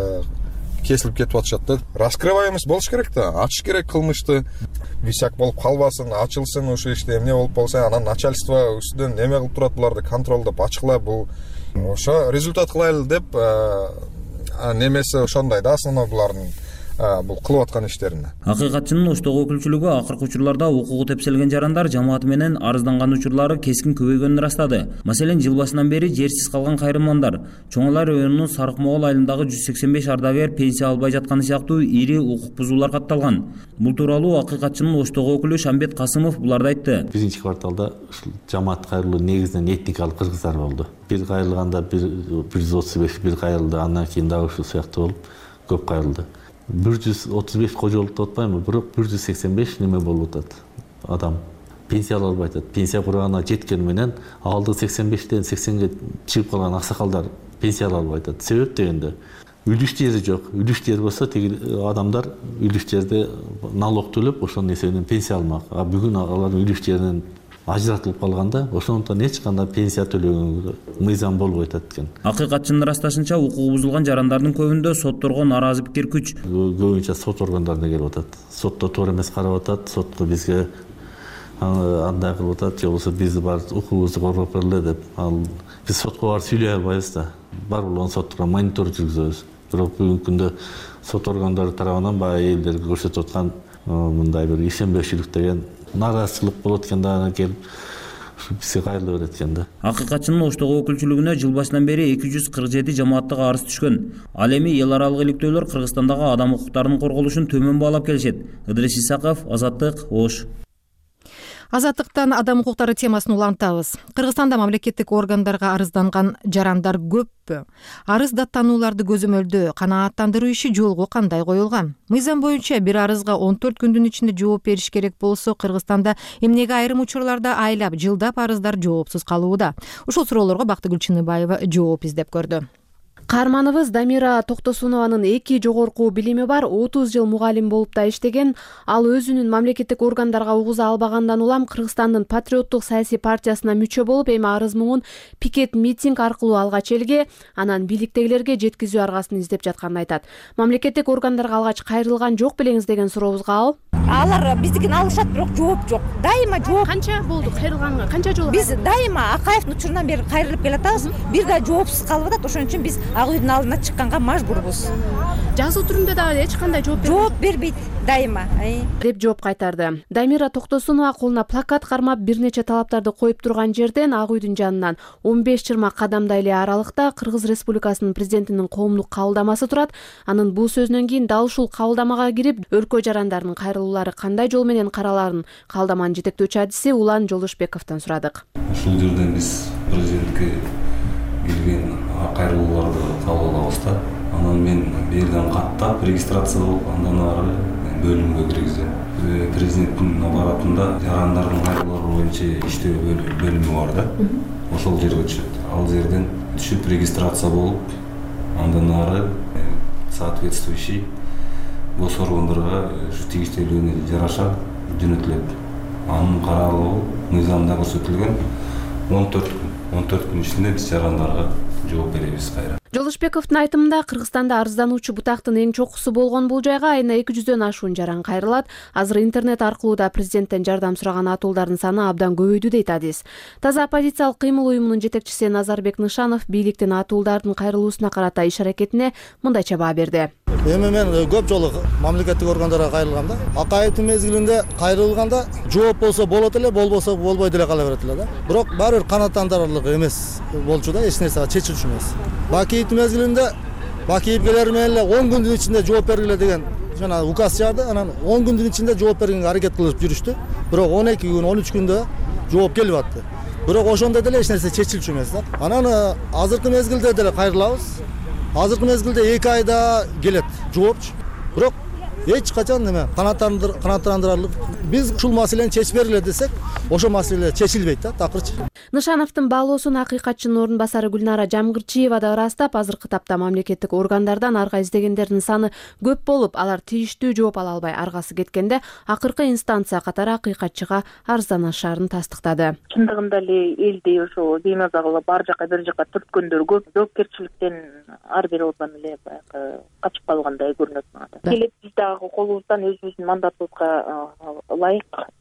кесилип кетип атышат да. Раскрываемость болуш керек да, ачыш керек кылмышты. Висяк болуп калбасын, ачылсын ошо иште эмне болуп болсо, анан начальство үстүнөн неме кылып турат буларды контролдоп, ачыклап бул ошо результат кылайлы деп немеси ошондой да, основной булардын бул кылып аткан иштерине. Акыйкатчынын Оштогу өкүлчүлүгү акыркы учурларда укугу тепселген жарандар жамааты менен арызданган учурлары кескин көбөйгөнүн ырастады. Маселен, жыл башынан бери жерсиз калган кайрымандар, Чоңалай районунун Сарыкмоол айылындагы 185 ардагер пенсия албай жатканы сыяктуу ири укук бузуулар катталган. Бул тууралуу акыйкатчынын Оштогу өкүлү Шамбет Касымов буларды айтты. Биринчи кварталда ушул жамаат кайрылуу негизинен этникалык кыргыздар болду. Бир кайрылганда 135 бир кайрылды, андан кийин дагы ушул сыяктуу болуп көп кайрылды. 135 кожолук деп атпайбы, бирок 185 неме болуп атат. Адам пенсия ала албай атат. Пенсия курагына жеткен менен алды 85ден 80ге чыгып калган аксакалдар пенсия ала албай атат. Себеп дегенде үлүш жери жок. Үлүш жер болсо теги адамдар үлүш жерде налог төлөп ошонун эсебинен пенсия алмак. А бүгүн алар үлүш жеринен ажыратылып калганда, ошондон эч кандай пенсия төлөгөнгө мыйзам болбой атат экен. Акыйкатчынын ырасташынча, укугу бузулган жарандардын көбүндө сотторго нааразы пикир күч. Көбүнчө сот органдарына келип атат. Сотто туура эмес карап атат, сотко бизге андай кылып атат, же болбосо бизди бар укугубузду коргоп бергиле деп. Ал биз сотко барып сүйлөй албайбыз да. Бар болгон сотторго монитор жүргүзөбүз. Бирок бүгүнкү күндө сот органдары тарабынан баягы элдерге көрсөтүп аткан мындай бир ишенбешчилик деген нааразычылык болот экен да, анан келип бизге кайрыла берет экен да. Акыйкатчынын Оштогу өкүлчүлүгүнө жыл башынан бери 247 жамааттык арыз түшкөн. Ал эми эл аралык иликтөөлөр Кыргызстандагы адам укуктарынын корголушун төмөн баалап келишет. Ыдырыс Исаков, Азаттык, Ош. Азаттыктан адам укуктары темасын улантабыз. Кыргызстанда мамлекеттик органдарга арызданган жарандар көппү? Арыз даттанууларды көзөмөлдөө, канааттандыруу иши жолго кандай коюлган? Мыйзам боюнча бир арызга 14 күндүн ичинде жооп бериш керек болсо, Кыргызстанда эмнеге айрым учурларда айлап, жылдап арыздар жоопсуз калууда? Ушул суроолорго Бактыгүл Чыныбаева жооп издеп көрдү. Каарманыбыз Дамира Токтосунованын 2 жогорку билими бар, 30 жыл мугалим болуп да иштеген. Ал өзүнүн мамлекеттик органдарга угуза албагандан улам Кыргызстандын Патриоттук саясий партиясына мүчө болуп, эми арыз муңун пикет митинг аркылуу алгач элге, анан бийликтегилерге жеткизүү аргасын издеп жатканын айтат. Мамлекеттик органдарга алгач кайрылган жок белеңиз деген сурообузга ал: алар биздикин алышат, бирок жооп жок. Дайыма жооп. Канча болду кайрылганга? Канча жолу? Биз дайыма Акаевдин учурунан бери кайрылып келатабыз. Бир да жоопсуз калып атат. Ошон үчүн биз Ак үйдүн алдына чыкканга мажбурбуз. Жазуу түрүндө да эч кандай жооп бербейт дайыма, деп жооп кайтарды. Дамира Токтосунова колуна плакат кармап бир нече талаптарды коюп турган жерден Ак үйдүн жанынан 15-20 кадамдай эле аралыкта Кыргыз Республикасынын президентинин коомдук кабылдамасы турат. Анын бул сөзүнөн кийин дал ушул кабылдамага кирип, өлкө жарандарынын кайрылуулары кандай жол менен караларын кабылдаманын жетектөөчү адиси Улан Жолдошбековдон сурадык. Ушул жерден биз президентке келген кайрылууларды кабыл алабыз да. Анан мен берген каттап регистрация болуп, андан ары бөлүмгө киргизем. Президенттин аппаратында жарандардын кайрылуулары боюнча иштөө бөлүмү бар да. Ошол жерге түшөт. Ал жерден түшүп регистрация болуп, андан ары соответствующий гос органдарга тийиштүүлүгүнө жараша жөнөтүлөт. Анын каралуу мыйзамда көрсөтүлгөн 14 күн ичинде биз жарандарга жооп беребиз кайра. Жолдошбековдун айтымында, Кыргызстанда арыздануучу бутактын эң чокусу болгон бул жайга айына 200дөн ашуун жаран кайрылат. Азыр интернет аркылуу да президенттен жардам сураган атуулдардын саны абдан көбөйдү дейт адис. Таза оппозициялык кыймыл уюмунун жетекчиси Назарбек Нышанов бийликтин атуулдардын кайрылуусуна карата иш аракетине мындайча баа берди. Эми мен көп жолу мамлекеттик органдарга кайрылгам да. Акаевдин мезгилинде кайрылганда жооп болсо болот эле, болбосо болбой деле кала берет эле да. Бирок баары бир канааттандырарлык эмес болчу да, эч нерсе чечилчү эмес. Бакиевдин мезгилинде Бакиевгелер менен эле 10 күндүн ичинде жооп бергиле деген жана указ чыгарды. Анан 10 күндүн ичинде жооп бергенге аракет кылып жүрүштү. Бирок 12 күн, 13 күндө жооп келип атты. Бирок ошондо деле эч нерсе чечилчү эмес да. Анан азыркы мезгилде деле кайрылабыз. Азыркы мезгилде 2 айда келет жоопчу. Бирок эч качан неме канааттандырарлык. Биз ушул маселени чечип бергиле десек, ошол маселе чечилбейт да, такырчы. Нышановдун баалоосун акыйкатчынын орун басары Гүлнара Жамгырчиева да ырастап, азыркы тапта мамлекеттик органдардан арга издегендердин саны көп болуп, алар тийиштүү жооп ала албай аргасы кеткенде акыркы инстанция катары акыйкатчыга арызданышаарын тастыктады. Чындыгында эле элди ошо беймаза бар жака бир жака түрткөндөр көп, жоопкерчиликтен ар бир орган эле качып калгандай көрүнөт мага. Келип биз дагы колубуздан өзүбүздүн мандатыбызга ылайык иш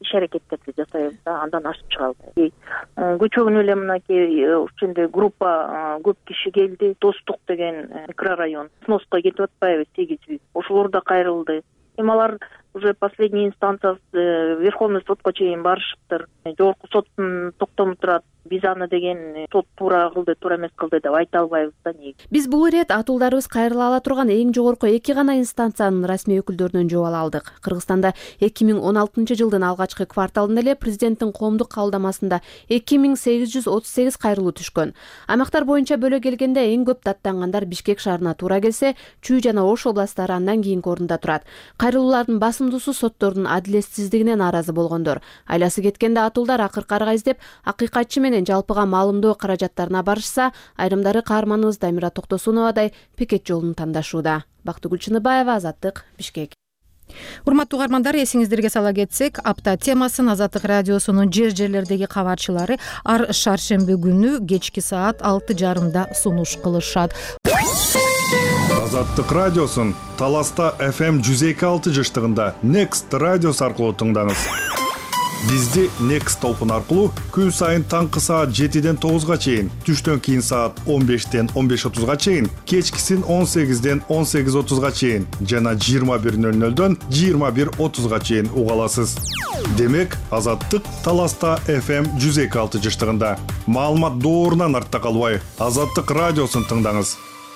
иш аракеттерди жасайбыз да, андан ашып чыга албайбыз. Көчөгүн эле мынакей ошондой группа көп киши келди. Достук деген микрорайон сноска кетип атпайбы, 8 үй. Ошолор да кайрылды. Эми алар уже последняя инстанция Верховный сотко чейин барышыптыр. Жогорку соттун токтому турат. Биз аны деген сот туура кылды, туура эмес кылды деп айта албайбыз да. Биз бул ирет атуулдарыбыз кайрыла ала турган эң жогорку 2 гана инстанциянын расмий өкүлдөрүнөн жооп ала алдык. Кыргызстанда 2016 жылдын алгачкы кварталында эле президенттин коомдук кабылдамасында 2838 кайрылуу түшкөн. Аймактар боюнча бөлө келгенде эң көп даттангандар Бишкек шаарына туура келсе, Чүй жана Ош областтары андан кийинки орунда турат. Кайрылуулардын басымдуусу соттордун адилетсиздигине нааразы болгондор. Айласы кеткенде атуулдар акыркарга издеп, акыйкатчы менен жалпыга маалымдоо каражаттарына барышса, айрымдары каарманыбыз Дамира Токтосуновадай пикет жолун тандашууда. Бактыгүл Чыныбаева, Азаттык, Бишкек. Урматтуу каармандар, эсиңиздерге сала кетсек, апта темасын Азаттык радиосунун жер-жерлердеги кабарчылары ар шаршемби күнү кечки саат 6:30 сунуш кылышат. Азаттык радиосун Таласта FM 102.6 жыштыгында Next радиос аркылуу тыңдаңыз. Бизди Next толкун аркылуу күн сайын таңкы саат 7-ден 9-га чейин, түштөн кийин саат 15-ден 15:30-га чейин, кечкисин 18-ден 18:30-га чейин жана 21:00-дөн 21:30-га чейин уга аласыз. Демек, Азаттык Таласта FM 102.6 жыштыгында. Маалымат доорунан артта калбай, Азаттык радиосын тыңдаңыз.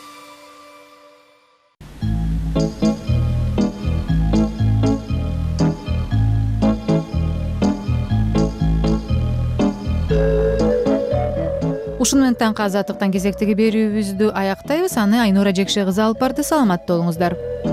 Ушуну менен таңкы Азаттыктан кезектеги берүүбүздү аяктайбыз. Аны Айнура Жекше кызы алып барды. Саламатта болуңуздар.